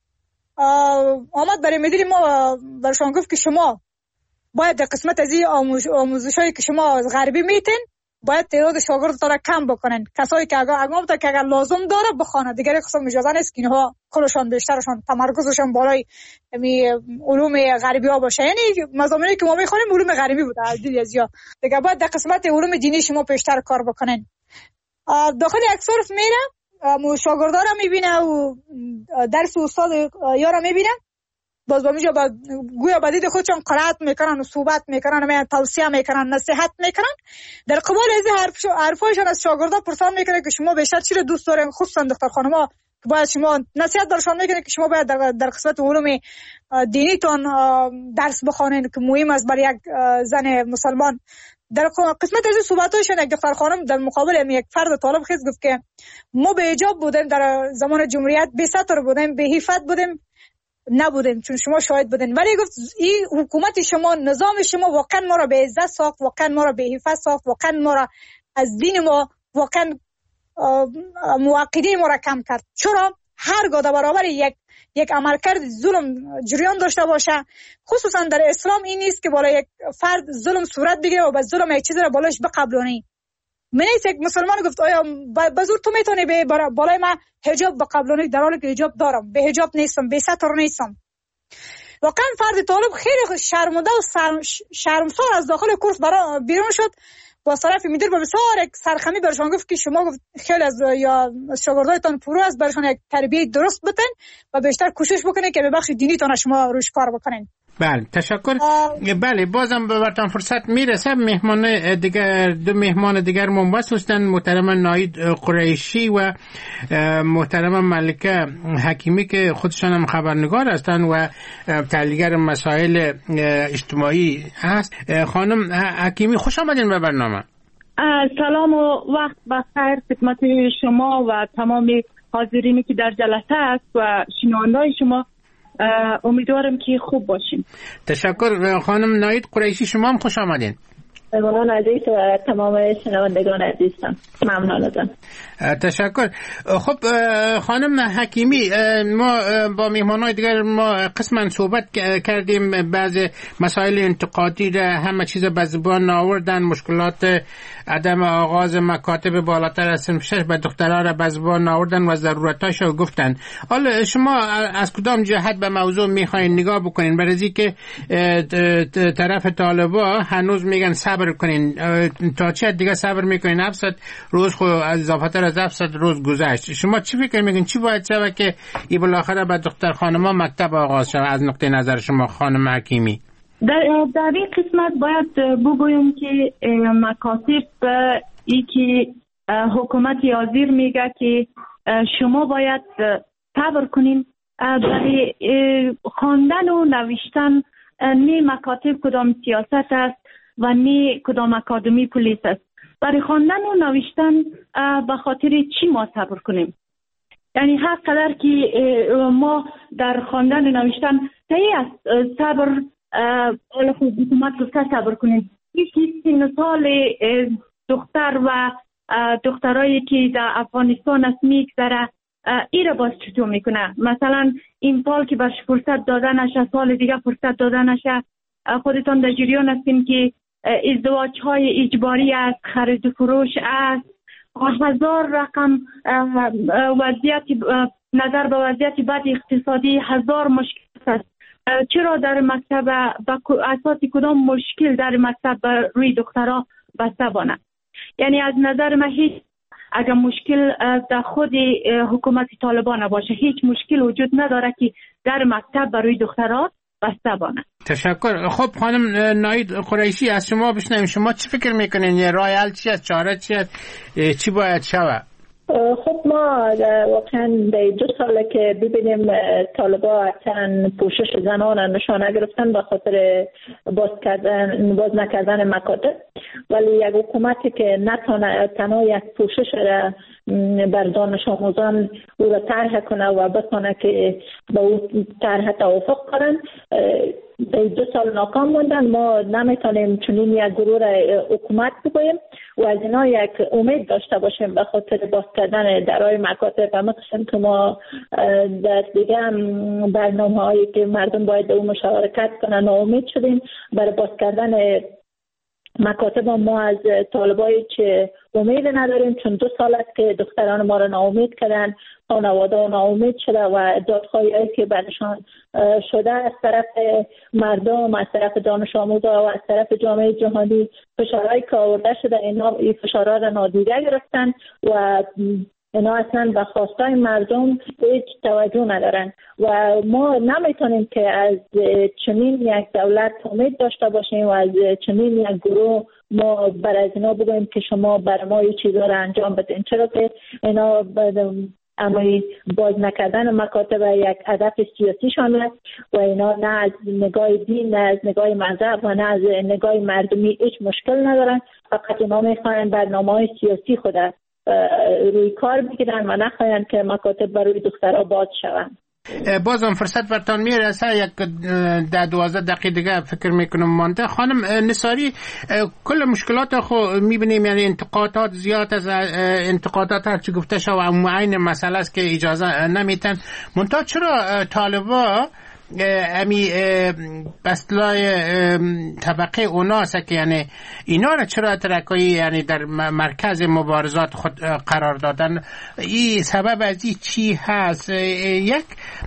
Speaker 7: آمد برای مدیر ما برشان گفت که شما باید در قسمت از این آموزش‌هایی که شما از غربی میتین باید تعداد شاگردتان را کم بکنن. کسایی که اگر لازم داره بخونه، دیگه قسم اجازه نیست که اینها کلشان بیشترشان تمرکزشان بالای علوم غربی ها باشه. یعنی مضامینی که ما میخونیم علوم غربی بوده دیگه باید در قسمت علوم دینی شما بیشتر کار بکنن. داخل یک صرف میره شاگردا را میبینه و درس استاد یا را میبینه، باز با میجا گویا بدید خودشان قرائت میکنن و صحبت میکنن، توصیه میکنن، نصیحت میکنن. در قبال از حرفایشان از شاگردا پرسان میکنه که شما بیشتر چی را دوست دارین، خصوصا دختر خانم‌ها که باید شما نصیحت برشان میکنه که شما باید در قسمت علوم دینیتون درس بخونین که مهم است برای یک زن مسلمان. در قسمت از صحبتاشون یک دختر خانم در مقابل یک فرد طالب خیز گفت که ما به حجاب بودیم در زمان جمهوریت، بی ستر بودیم، به حفت بودیم، نبودیم چون شما شاهد بودین. ولی گفت این حکومت شما، نظام شما واقعا ما را به عزت ساخت، واقعا ما را به حفظ ساخت، واقعا ما را از دین ما واقعا موقیده ما را کم کرد. چرا هرگاه در برابر یک عملکرد ظلم جریان داشته باشه، خصوصا در اسلام این نیست که بالای یک فرد ظلم صورت بگیره و به ظلم یک چیزی را بالایش بقبلونی. من یک مسلمان گفت آیا بزرگ تو میتونی به بالای من حجاب بقبلونی در حالی که حجاب دارم، به حجاب نیستم، به ستر نیستم. واقعا فرد طالب خیلی شرمنده و شرمسار از داخل کورس بیرون شد. با طرف مدیر با بسیار یک سرخمی برشان گفت که شما خیلی از شاگردایتان پرو است، برشان یک تربیت درست بتن و بیشتر کوشش بکنید که به بخش دینیتان شما روش کار بکنین.
Speaker 6: بله تشکر. بله بازم براتون فرصت میرسه. مهمان دیگر، دو مهمان دیگر منبس هستند، محترم ناید قریشی و محترم ملکه حکیمی که خودشان هم خبرنگار هستند و تحلیلگر مسائل اجتماعی هست. خانم حکیمی خوش آمدین به برنامه.
Speaker 8: سلام و وقت بخیر خدمت شما و تمام حاضرینی که در جلسه است و شنوندگان شما. امیدوارم که خوب باشین.
Speaker 6: تشکر. خانم ناید قریشی شما هم خوش آمدین.
Speaker 3: ممنون عزیز و تمام شنوندگان عزیزم. ممنون ازم.
Speaker 6: تشکر. خب خانم حکیمی، ما با مهمانای دیگر ما قسما صحبت کردیم، بعض مسائل انتقادی را همه چیز به زبان آوردن، مشکلات عدم آغاز مکاتب بالاتر از صنف 6 به دخترها را به زبان آوردن و ضرورتاش رو گفتن. حالا شما از کدام جهت به موضوع میخواین نگاه بکنین؟ برای که طرف طالبا هنوز میگن صبر کنین، تا چه دیگه صبر میکنین؟ 700 روز خو از اضافتر از 700 روز گذشت. شما چی فکر میکنین چی باید شود که این بالاخره به دختر خانما مکتب آغاز شود از نقطه نظر شما خانم حکیمی؟
Speaker 8: در این قسمت باید بگویم که مکاتب ای که حکومت حاضر میگه که شما باید صبر کنین برای خواندن و نوشتن، نه مکاتب کدام سیاست است و نه کدام اکادمی پلیس است. برای خواندن و نوشتن به خاطر چی ما صبر کنیم؟ یعنی هر قدر که ما در خواندن و نوشتن صحیح است صبر حالا خود حکومت گفته صبر کنید. این سن سال دختر و دخترایی که در افغانستان است میگذره، این را باز چطور میکنه؟ مثلا این سال که برش فرصت داده نشه، سال دیگه فرصت داده نشه. خودتان در جریان هستین که ازدواج های اجباری است، خرید و فروش است، هزار رقم وضعیت نظر به وضعیت بد اقتصادی، هزار مشکل است. چرا در مکتب با اساس کدام مشکل در مکتب روی دخترها بسته بانه؟ یعنی از نظر من هیچ، اگر مشکل در خود حکومت طالبان باشه، هیچ مشکل وجود نداره که در مکتب برای دخترها بسته بانه.
Speaker 6: تشکر. خب خانم ناید قریشی، از شما بشنویم. شما چی فکر میکنین؟ راه حل چی است؟ چاره چی است؟ چی باید شود؟
Speaker 9: خب ما واقعا در 2 ساله که ببینیم طالبا اصلا پوشش زنان نشانه گرفتن به خاطر باز نکردن مکاتب، ولی یک حکومتی که نتونه تنها یک پوشش را بر دانش آموزان او را طرح کنه و بتونه که با او طرح توافق کنن، در 2 سال ناکام موندن. ما نمیتونیم چنین یک گروه را حکومت بگوییم و از اینا یک امید داشته باشیم به خاطر باز کردن درهای مکاتب. و مثلا که ما در دیگه برنامه هایی که مردم باید در اون مشارکت کنن ناامید شدیم برای باز کردن مکاتب. ما از طالبایی که امید نداریم، چون 2 سال است که دختران ما را ناامید کردن، خانواده ناامید شده و دادخواهی که برشان شده از طرف مردم، از طرف دانش آموزا و از طرف جامعه جهانی فشارهایی که آورده شده، اینا این فشارها را نادیده گرفتن و اینا اصلا به خواستای مردم هیچ توجه ندارن و ما نمیتونیم که از چنین یک دولت امید داشته باشیم و از چنین یک گروه ما بر از اینا بگوییم که شما بر ما این چیزا را انجام بدین، چرا که اینا اما باز نکردن مکاتب یک هدف سیاسی شان است و اینا نه از نگاه دین، نه از نگاه مذهب و نه از نگاه مردمی هیچ مشکل ندارن. فقط اینا میخواین برنامه‌های سیاسی خود روی کار بگیرن و نخواین که مکاتب برای دخترها باز شوند.
Speaker 6: بازم فرصت برتان میرسه، یک 10-12 دقیقه دیگه فکر میکنم مانده. خانم نثاری، کل مشکلات خو میبینیم، یعنی انتقادات زیاد از انتقادات هرچی گفته شد و معین مسئله است که اجازه نمیتن. منتها چرا طالبا امی بسلای طبقه اوناست که یعنی اینا را چرا ترکایی یعنی در مرکز مبارزات خود قرار دادن؟ این سبب از این چی هست؟ یک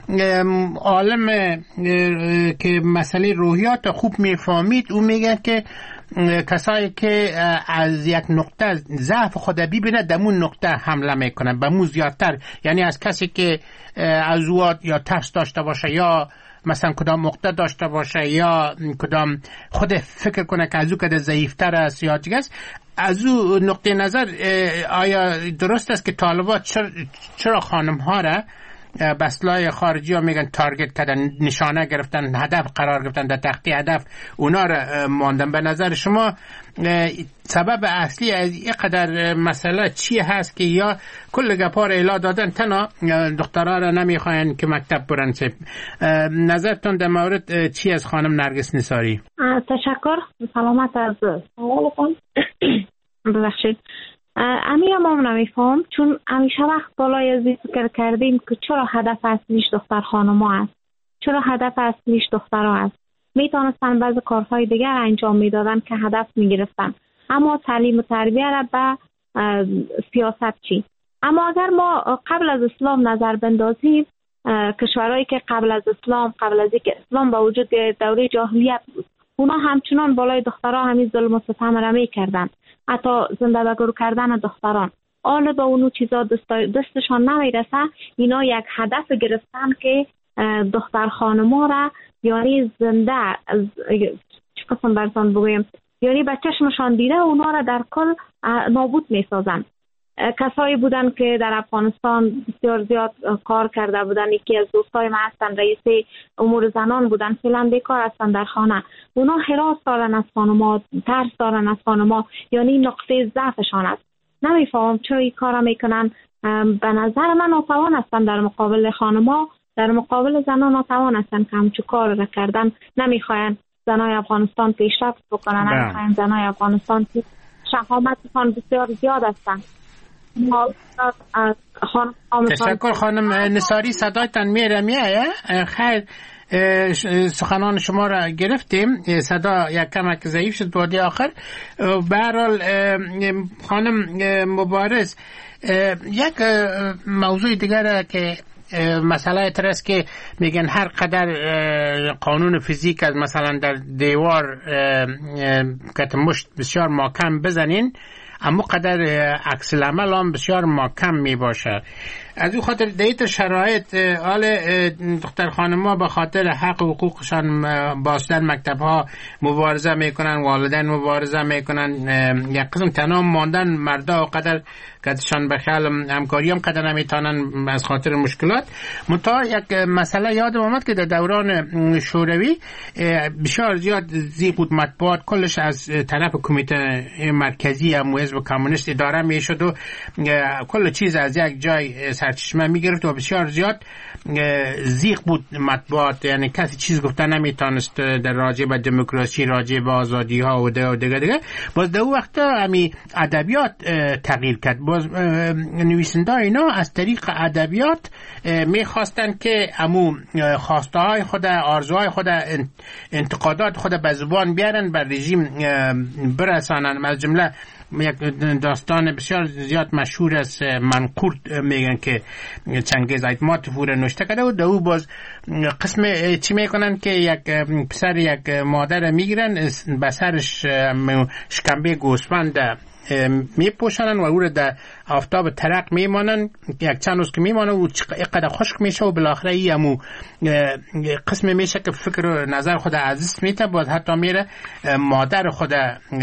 Speaker 6: عالم که مسئله روحیات خوب میفهمید او میگه که کسایی که از یک نقطه ضعف خود ببینه دمون نقطه حمله میکنن به مو زیادتر، یعنی از کسی که از او یا ترس داشته باشه یا مثلا کدام مقطع داشته باشه یا کدام خود فکر کنه که از او کده ضعیفتر است یا دیگه است، از او نقطه نظر آیا درست است که طالبات چرا خانم ها را بسلای خارجی ها میگن تارگت کردن، نشانه گرفتن، هدف قرار گرفتن، در تختی هدف اونا را ماندن؟ به نظر شما سبب اصلی از این قدر مسئله چی هست که یا کل گپار اعلا دادن تنها دخترها را نمیخواین که مکتب برن؟ نظرتون در مورد چی از خانم نرگس نثاری؟
Speaker 5: تشکر. سلامت از سوالتون. ببخشید امیر ما نمیفهم، چون همیشه وقت بالای از فکر کردیم که چرا هدف اصلیش دختر خانما است، چرا هدف اصلیش دخترها است. میتونستن بعض کارهای دیگر انجام میدادن که هدف میگرفتن، اما تعلیم و تربیه را به سیاست چی؟ اما اگر ما قبل از اسلام نظر بندازیم، کشورهایی که قبل از اینکه اسلام با وجود دوره جاهلیت بود، اونا همچنان بالای دخترها همین ظلم و ستم را میکردن، حتی زنده بگرو کردن دختران. حالا به اونو چیزا دستشان نمیرسه، اینا یک هدف گرفتن که دختر خانما را یعنی زنده چه قسم برسان بگویم، یعنی به چشمشان دیده اونا را در کل نابود میسازن. کسایی بودن که در افغانستان بسیار زیاد کار کرده بودن، یکی از دوستای من هستن، رئیس امور زنان بودن، فعلا بیکار هستن در خانه. اونا هراس دارن از خانما، ترس دارن از خانما، یعنی نقطه ضعفشان است. نمیفهم چرا این کارا میکنن. به نظر من ناتوان هستن در مقابل خانما، در مقابل زنان ناتوان هستن که همچون کار را کردن نمیخواین. زنای افغانستان پیشرفت بکنن. همین زنای افغانستان که شهامتشان بسیار زیاد هستند.
Speaker 6: تشکر خانم نصاری، صدایتان میره خیر. سخنان شما را گرفتیم، صدا یک کمک ضعیف شد بعد آخر. به هر حال خانم مبارز، یک موضوع دیگر که مسئله ترست که میگن هر قدر قانون فیزیک از مثلا در دیوار که مشت بسیار محکم بزنین، اما قدر عکس العمل هم بسیار محکم می باشه. از او خاطر دیت شرایط آل دختر خانم‌ها به خاطر حق و حقوقشان باشدن مکتب ها مبارزه میکنن، والدین مبارزه میکنن، یک قسم تنها ماندن مردا و قدر کدشان به خیال همکاری هم قدر نمیتونن از خاطر مشکلات. منتها یک مسئله یادم آمد که در دوران شوروی بسیار زیاد زیق بود، مطبوعات کلش از طرف کمیته مرکزی هم حزب کمونیست اداره میشد و کل چیز از یک جای سرچشمه میگرفت و بسیار زیاد زیق بود مطبوعات، یعنی کسی چیز گفته نمیتونست در راجع به دموکراسی، راجع به آزادی ها و دیگه. باز در اون وقت همی ادبیات تغییر کرد. باز نویسنده اینا از طریق ادبیات میخواستن که امو خواسته های خود، آرزوهای خود، انتقادات خود به زبان بیارن، بر رژیم برسانن. از جمله یک داستان بسیار زیاد مشهور است، منقورت میگن که چنگیز ایتماتپور نوشته کرده و دو باز قسم چی میکنن که یک پسر یک مادر میگیرن، به سرش شکمبه گوسفند میپوشنن و او رو در آفتاب ترق میمانن. یک چند روز که میمانه و اینقدر خشک میشه و بالاخره ایمو قسم میشه که فکر و نظر خود عزیز میته، باز حتی میره مادر خود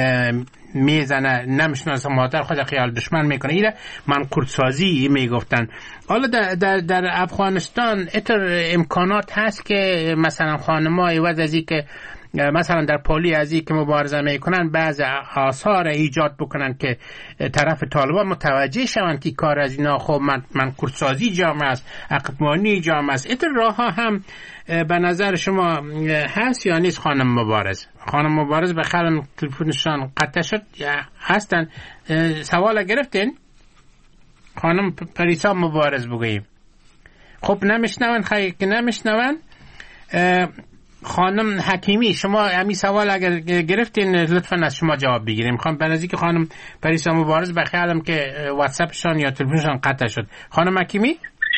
Speaker 6: میزنه، نمیشناسه مادر خود خیال دشمن میکنه. ایره منقورت سازی میگفتن. حالا در افغانستان اتر امکانات هست که مثلا خانم‌ها عوض از این که مثلا در پالی از این که مبارزه میکنن بعض آثار ایجاد بکنن که طرف طالبان متوجه شوند که کار از اینا خب منقورت سازی جامعه است، عقب‌مانی جامعه است. اتر راه ها هم به نظر شما هست یا نیست؟ خانم مبارز به خیال تلفنشان قطع شد یا هستن؟ سوال گرفتین؟ خانم پریسا مبارز بگوییم. خب نمیشنون، خیلی که نمیشنون. خانم حکیمی شما همین سوال اگر گرفتین لطفاً از شما جواب بگیریم. میخوام برای که خانم پریسا مبارز به خیالم که واتساپشان یا تلفنشان قطع شد. خانم حکیمی؟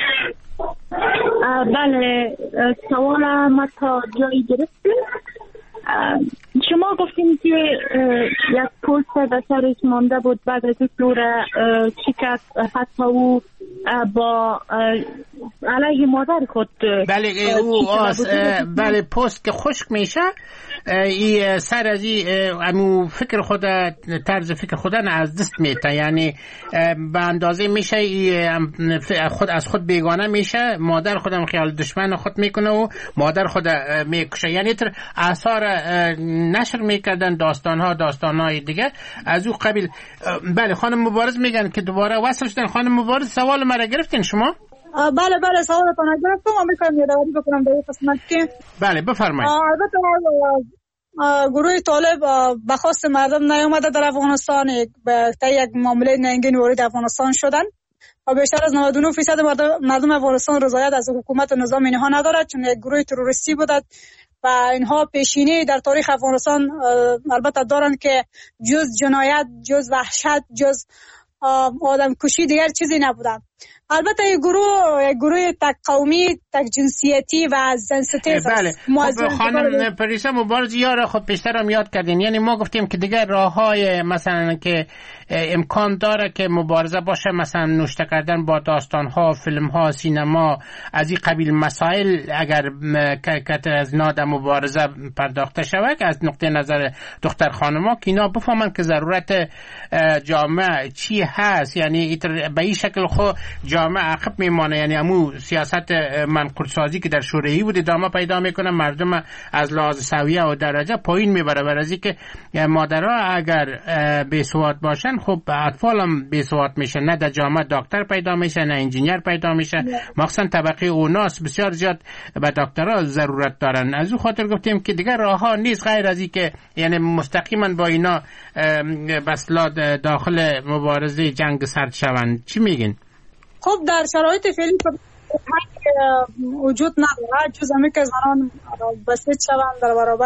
Speaker 8: بله، سوال ما تا جایی گرفتیم. شما گفتیم که یک پوست به سرش مانده بود، بعد از دور شکست، حتی او با علیه مادر خود.
Speaker 6: بله بله پوست که خشک میشه، ای سر از امو فکر خود، طرز فکر خودن از دست میته، یعنی به اندازه میشه خود از خود بیگانه میشه، مادر خودم خیال دشمن خود میکنه و مادر خود میکشه. یعنی تر آثار نشر میکردن داستانهای دیگه از او قبیل. بله خانم مبارز میگن که دوباره وصل شدن. خانم مبارز سوال مرا گرفتین شما؟
Speaker 7: بله سوالتون گرفتم و میخوام یادآوری بکنم در این قسمت که
Speaker 6: بله بفرمایید.
Speaker 7: البته گروه طالب به خواست مردم نیامده در افغانستان، تا یک معامله ننگین وارد افغانستان شدن و بیشتر از 99% مردم افغانستان رضایت از حکومت و نظام اینها ندارد، چون یک گروه تروریستی بودند و اینها پیشینه در تاریخ افغانستان البته دارند که جز جنایت، جز وحشت، جز آدم کشی دیگر چیزی نبودن. البته این گروه تک قومی، تک جنسیتی و سنسیتیو.
Speaker 6: بله خانم پریسا مبارز یاره خود پیشتر هم یاد کردین، یعنی ما گفتیم که دیگر راه های مثلا که امکان داره که مبارزه باشه، مثلا نوشته کردن با داستان ها، فیلم ها، سینما، از این قبیل مسائل اگر که از ناد مبارزه پرداخته شود، از نقطه نظر دختر خانما که اینا بفهمن که ضرورت جامعه چی هست. یعنی به این شکل خود جامعه عقب میمانه، یعنی همون سیاست منقول سازی که در شوروی بود ادامه پیدا میکنه، مردم از لحاظ سویه و درجه پایین میبره. برای که مادرها اگر بیسواد باشن خب اطفال هم بیسواد میشن، نه در جامعه دکتر پیدا میشه نه انجینیر پیدا میشه، مخصوصا طبقه اوناس بسیار زیاد به دکترها ضرورت دارن. از اون خاطر گفتیم که دیگر راه ها نیست غیر از این که یعنی مستقیما با اینا بسلا داخل مبارزه جنگ سرد شوند. چی میگین؟
Speaker 7: خب در شرایط فعلی وجود نداره جز همین که زنان بسیط شوند در برابر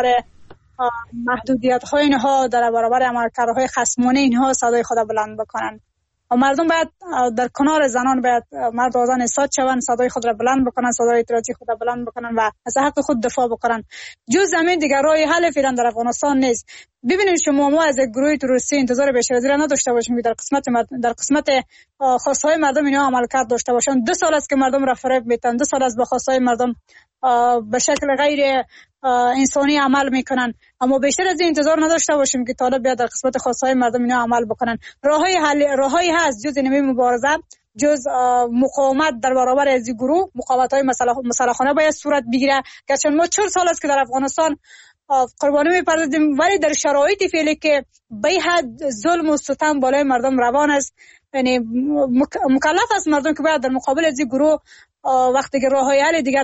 Speaker 7: محدودیت های اینها، در برابر عملکردهای خصمانه اینها صدای خود بلند بکنن. و مردم باید در کنار زنان باید مرد و زن ایستاد شوند، صدای خود را بلند بکنن، صدای اعتراضی خود را بلند بکنن و از حق خود دفاع بکنن. جز همین دیگر راه حل فعلا در افغانستان نیست. ببینید شما ما از گروه تروریستی انتظار بیشتر از این نداشته باشیم که در قسمت خواستهای مردم اینا عملکرد داشته باشن. 2 سال است که مردم را فریب میتن، 2 سال است به خواستهای مردم به شکل غیر انسانی عمل میکنن، اما بیشتر از این انتظار نداشته باشیم که طالب بیاد در قسمت خواستهای مردم اینا عمل بکنن. راههایی هست جز اینمی مبارزه، جز مقاومت در برابر از این گروه. مقاومت‌های مسلحانه باید صورت بگیره. گرچه ما 4 سال است که در افغانستان قربانی می‌پردازیم، ولی در شرایط فعلی که به حد ظلم و ستم بالای مردم روان است، یعنی مکلف است مردم که باید در مقابل از این گروه وقتی که راههای حل دیگر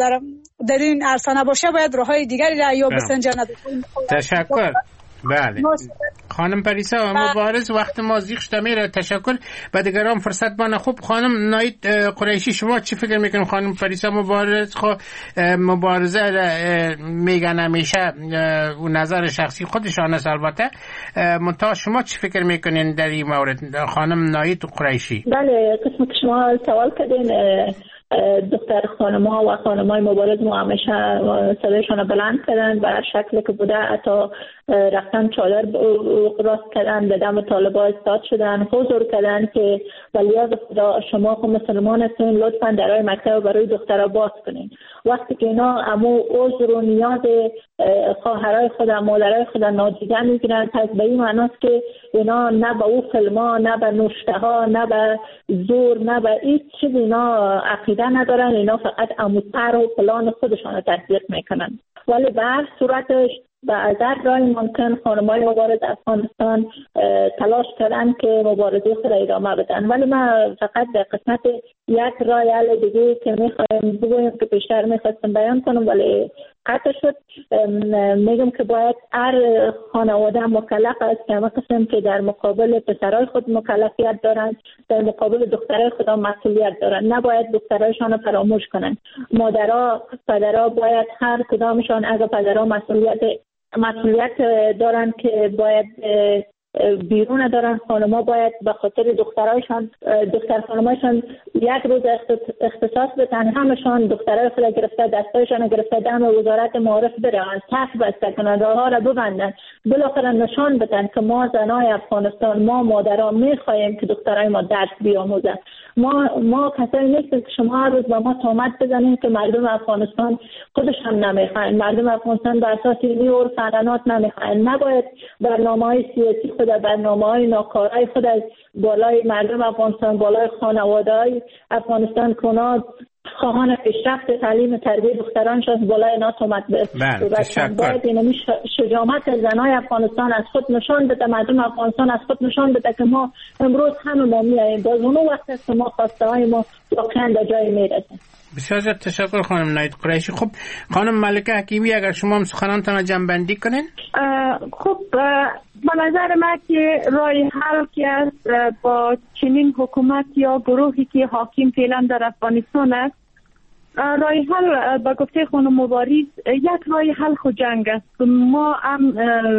Speaker 7: در این عرصه نباشه باید راههای دیگری را یا بسنجن.
Speaker 6: تشکر. بله خانم پریسا مبارز، وقت ما زیغ شده میره. تشکر. و دیگران فرصت بانه. خوب خانم ناید قریشی شما چی فکر میکنیم؟ خانم پریسا مبارز مبارزه میگن همیشه و نظر شخصی خودشان است البته، منتها شما چی فکر میکنین در این مورد؟ خانم ناید قریشی.
Speaker 9: بله قسم که شما سوال کردین دختر خانم‌ها و خانم‌های مبارز ما همیشه صدایشان بلند کردن به هر شکلی که بوده، حتی رفتن چادر راست کردن، به دم طالبا ایستاد شدن، حضور کردن که ولیعهد خدا شما خود مسلمان هستین، لطفاً درهای مکتب برای دخترها باز کنین. وقتی که اینا امو عذر و نیاز خواهرای خود مادرای خود نادیده میگیرن، پس به این معناست که اینا نه به او فیلم‌ها، نه به نوشته‌ها، نه به زور، نه به هیچ چیز اینا عقیده ندارن. اینا فقط اموتر و پلان خودشان رو تطبیق میکنن. ولی به هر صورتش به هر راه ممکن خانم‌های مبارز افغانستان تلاش کردن که مبارزه خود ادامه بدن. ولی من فقط به قسمت یک راه حل دیگه که میخوایم بگویم که بیشتر میخواستم بیان کنم ولی قطع شد، میگم که باید هر خانواده مکلف است که همه قسم که در مقابل پسرای خود مکلفیت دارن، در مقابل دخترای خود مسئولیت دارن، نباید دخترایشان رو فراموش کنن. مادرها پدرها باید هر کدامشان اگر پدرها مسئولیت دارن که باید بیرون دارن، خانم‌ها باید به خاطر دختر خانم‌هاشون یک روز اختصاص بدن، همشان دخترای خود گرفته دستایشان گرفته دم وزارت معارف برن، صف بسته کنن، راه‌ها را ببندن، بالاخره نشان بدن که ما زنای افغانستان، ما مادرها می‌خوایم که دخترای ما درس بیاموزن. ما کسایی نیستیم که شما هر روز با ما تهمت بزنید که مردم افغانستان خودشان نمیخواین، مردم افغانستان بر اساس دینی و فرهنگات نمیخواین. نباید برنامه‌های سیاسی خود، برنامه‌های ناکارای خود از بالای مردم افغانستان، بالای خانواده‌های افغانستان کناد خواهان پیشرفت تعلیم و تربیت دخترانشان بالای اینا تهمت بزنند. باید اینمی شجاعت زنای افغانستان از خود نشان بده، مردم افغانستان از خود نشان بده که ما امروز همه ما میاییم، باز اون وقت است که ما خواسته های ما واقعا به جای میرسه.
Speaker 6: بسیار زیاد تشکر خانم ناید قریشی. خب خانم ملکه حکیمی اگر شما هم سخنانتان را جمع‌بندی کنین.
Speaker 10: خب به نظر من که راه حل که است با چنین حکومت یا گروهی که حاکم فعلا در افغانستان است، راه حل با گفته خانم مبارز یک راه حل خود جنگ است. ما هم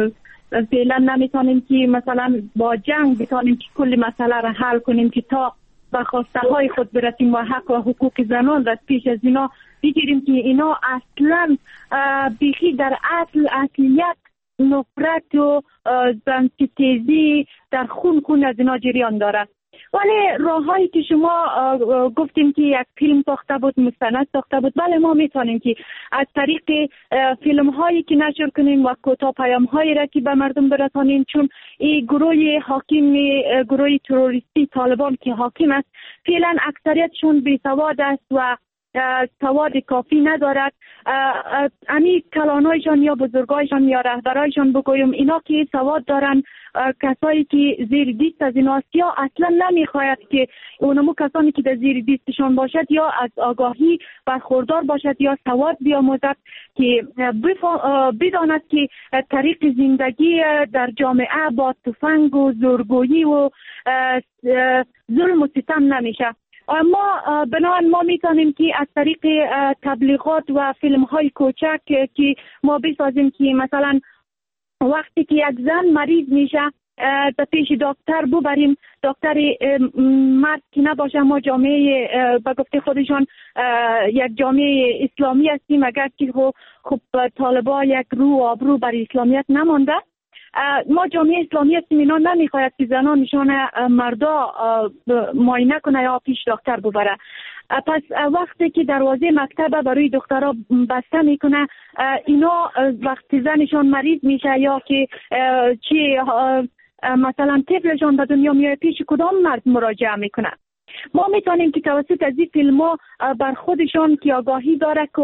Speaker 10: فعلا نمیتونیم که مثلا با جنگ بتونیم که کل مسئله را حل کنیم که تا به خواسته های خود برسیم و حق و حقوق زنان را پیش از اینا بگیریم که اینا اصلا بیخی در اصلیت نفرت و زنستیزی در خون از اینا جریان داره. ولی راههایی که شما گفتیم که یک فیلم ساخته بود، مستند ساخته بود، بله ما میتونیم که از طریق فیلم هایی که نشر کنیم و کوتاه پیام هایی را که به مردم برسانیم، چون این گروه حاکم، گروه تروریستی طالبان که حاکم است، فعلا اکثریتشون بی سواد است و سواد کافی ندارد. امی کلانایشان یا بزرگایشان یا رهبرایشان بگویم، اینا که سواد دارن، کسایی که زیر دیست از ایناست، یا اصلا نمیخواید که اونمو کسانی که در زیر دیستشان باشد یا از آگاهی برخوردار باشد یا سواد بیاموزد که بداند که طریق زندگی در جامعه با تفنگ و زورگویی و ظلم و ستم نمیشه. اما بنابراین ما میتونیم که از طریق تبلیغات و فیلم های کوچک که ما بسازیم که مثلا وقتی که یک زن مریض میشه در پیش دکتر ببریم، دکتر مرد که نباشه. ما جامعه به گفته خودشان یک جامعه اسلامی هستیم، اگر که خب طالبا یک رو آبرو بر اسلامیت نمانده. ما جامعه اسلامی هستیم، اینا نمیخواید که زنانشان مردا معاینه کنه یا پیش دکتر ببره. پس وقتی که دروازه مکتب برای دخترها بسته میکنه، اینا وقتی زنشان مریض میشه یا که چی مثلا طفلشان به دنیا میاد، پیش کدام مرد مراجعه میکنه؟ ما میتونیم که توسط از این فیلم ها بر خودشان که آگاهی داره که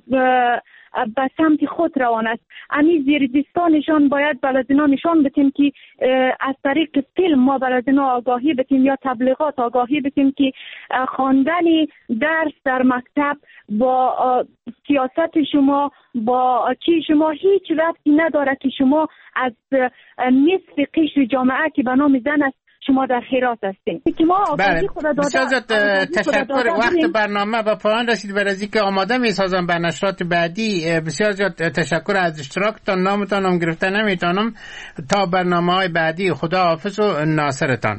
Speaker 10: به سمت خود روان است، امی زیردستانشان باید بلدنا نشان بدیم که از طریق فیلم ما بلدنا آگاهی بدیم یا تبلیغات آگاهی بدیم که خواندن درس در مکتب با سیاست شما، با چی شما هیچ ربطی نداره که شما از نصف قشر جامعه که به نام زن است شما در حراس هستین.
Speaker 6: بله، بسیار تشکر. وقت برنامه به پایان رسید. برای اینکه آماده میسازم بر نشرات بعدی، بسیار زیاد تشکر از اشتراکتان. نامتانم گرفته نمیتونم. تا برنامه های بعدی، خدا حافظ و ناصرتان.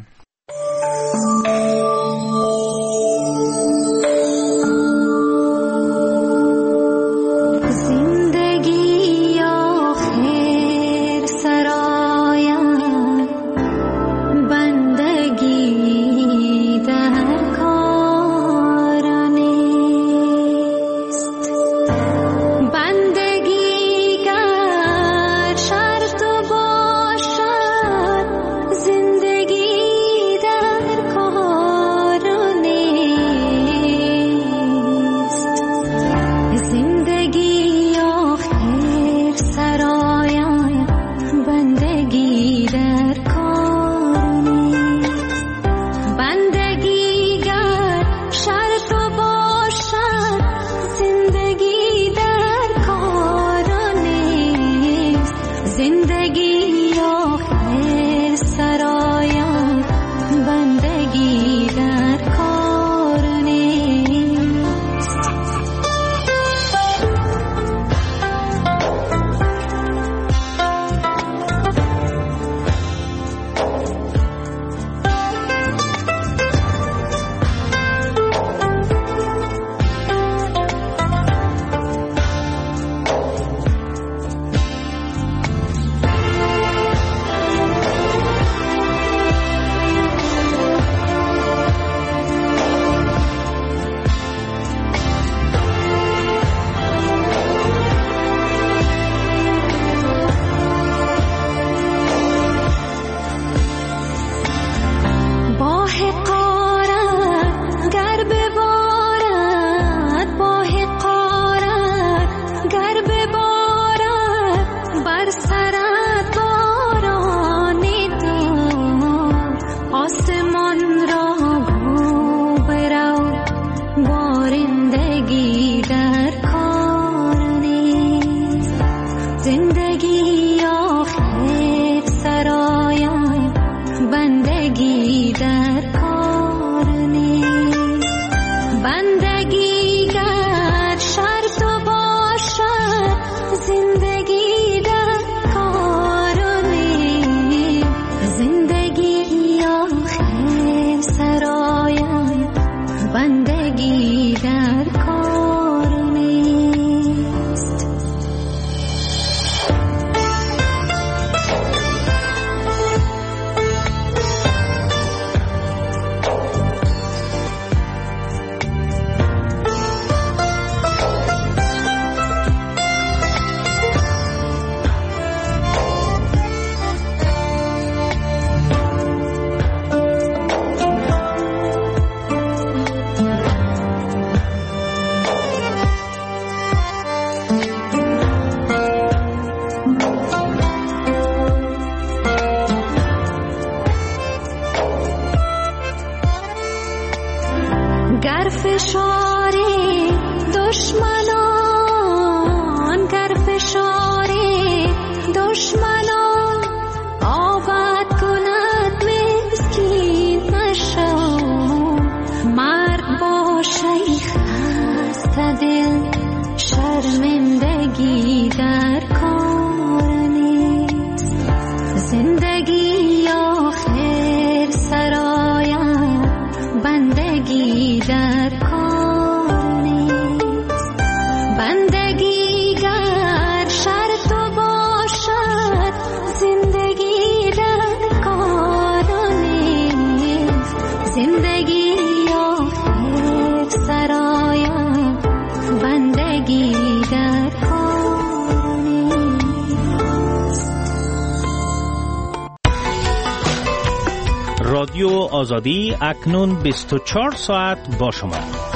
Speaker 11: رادیو آزادی اکنون 24 ساعت با شما.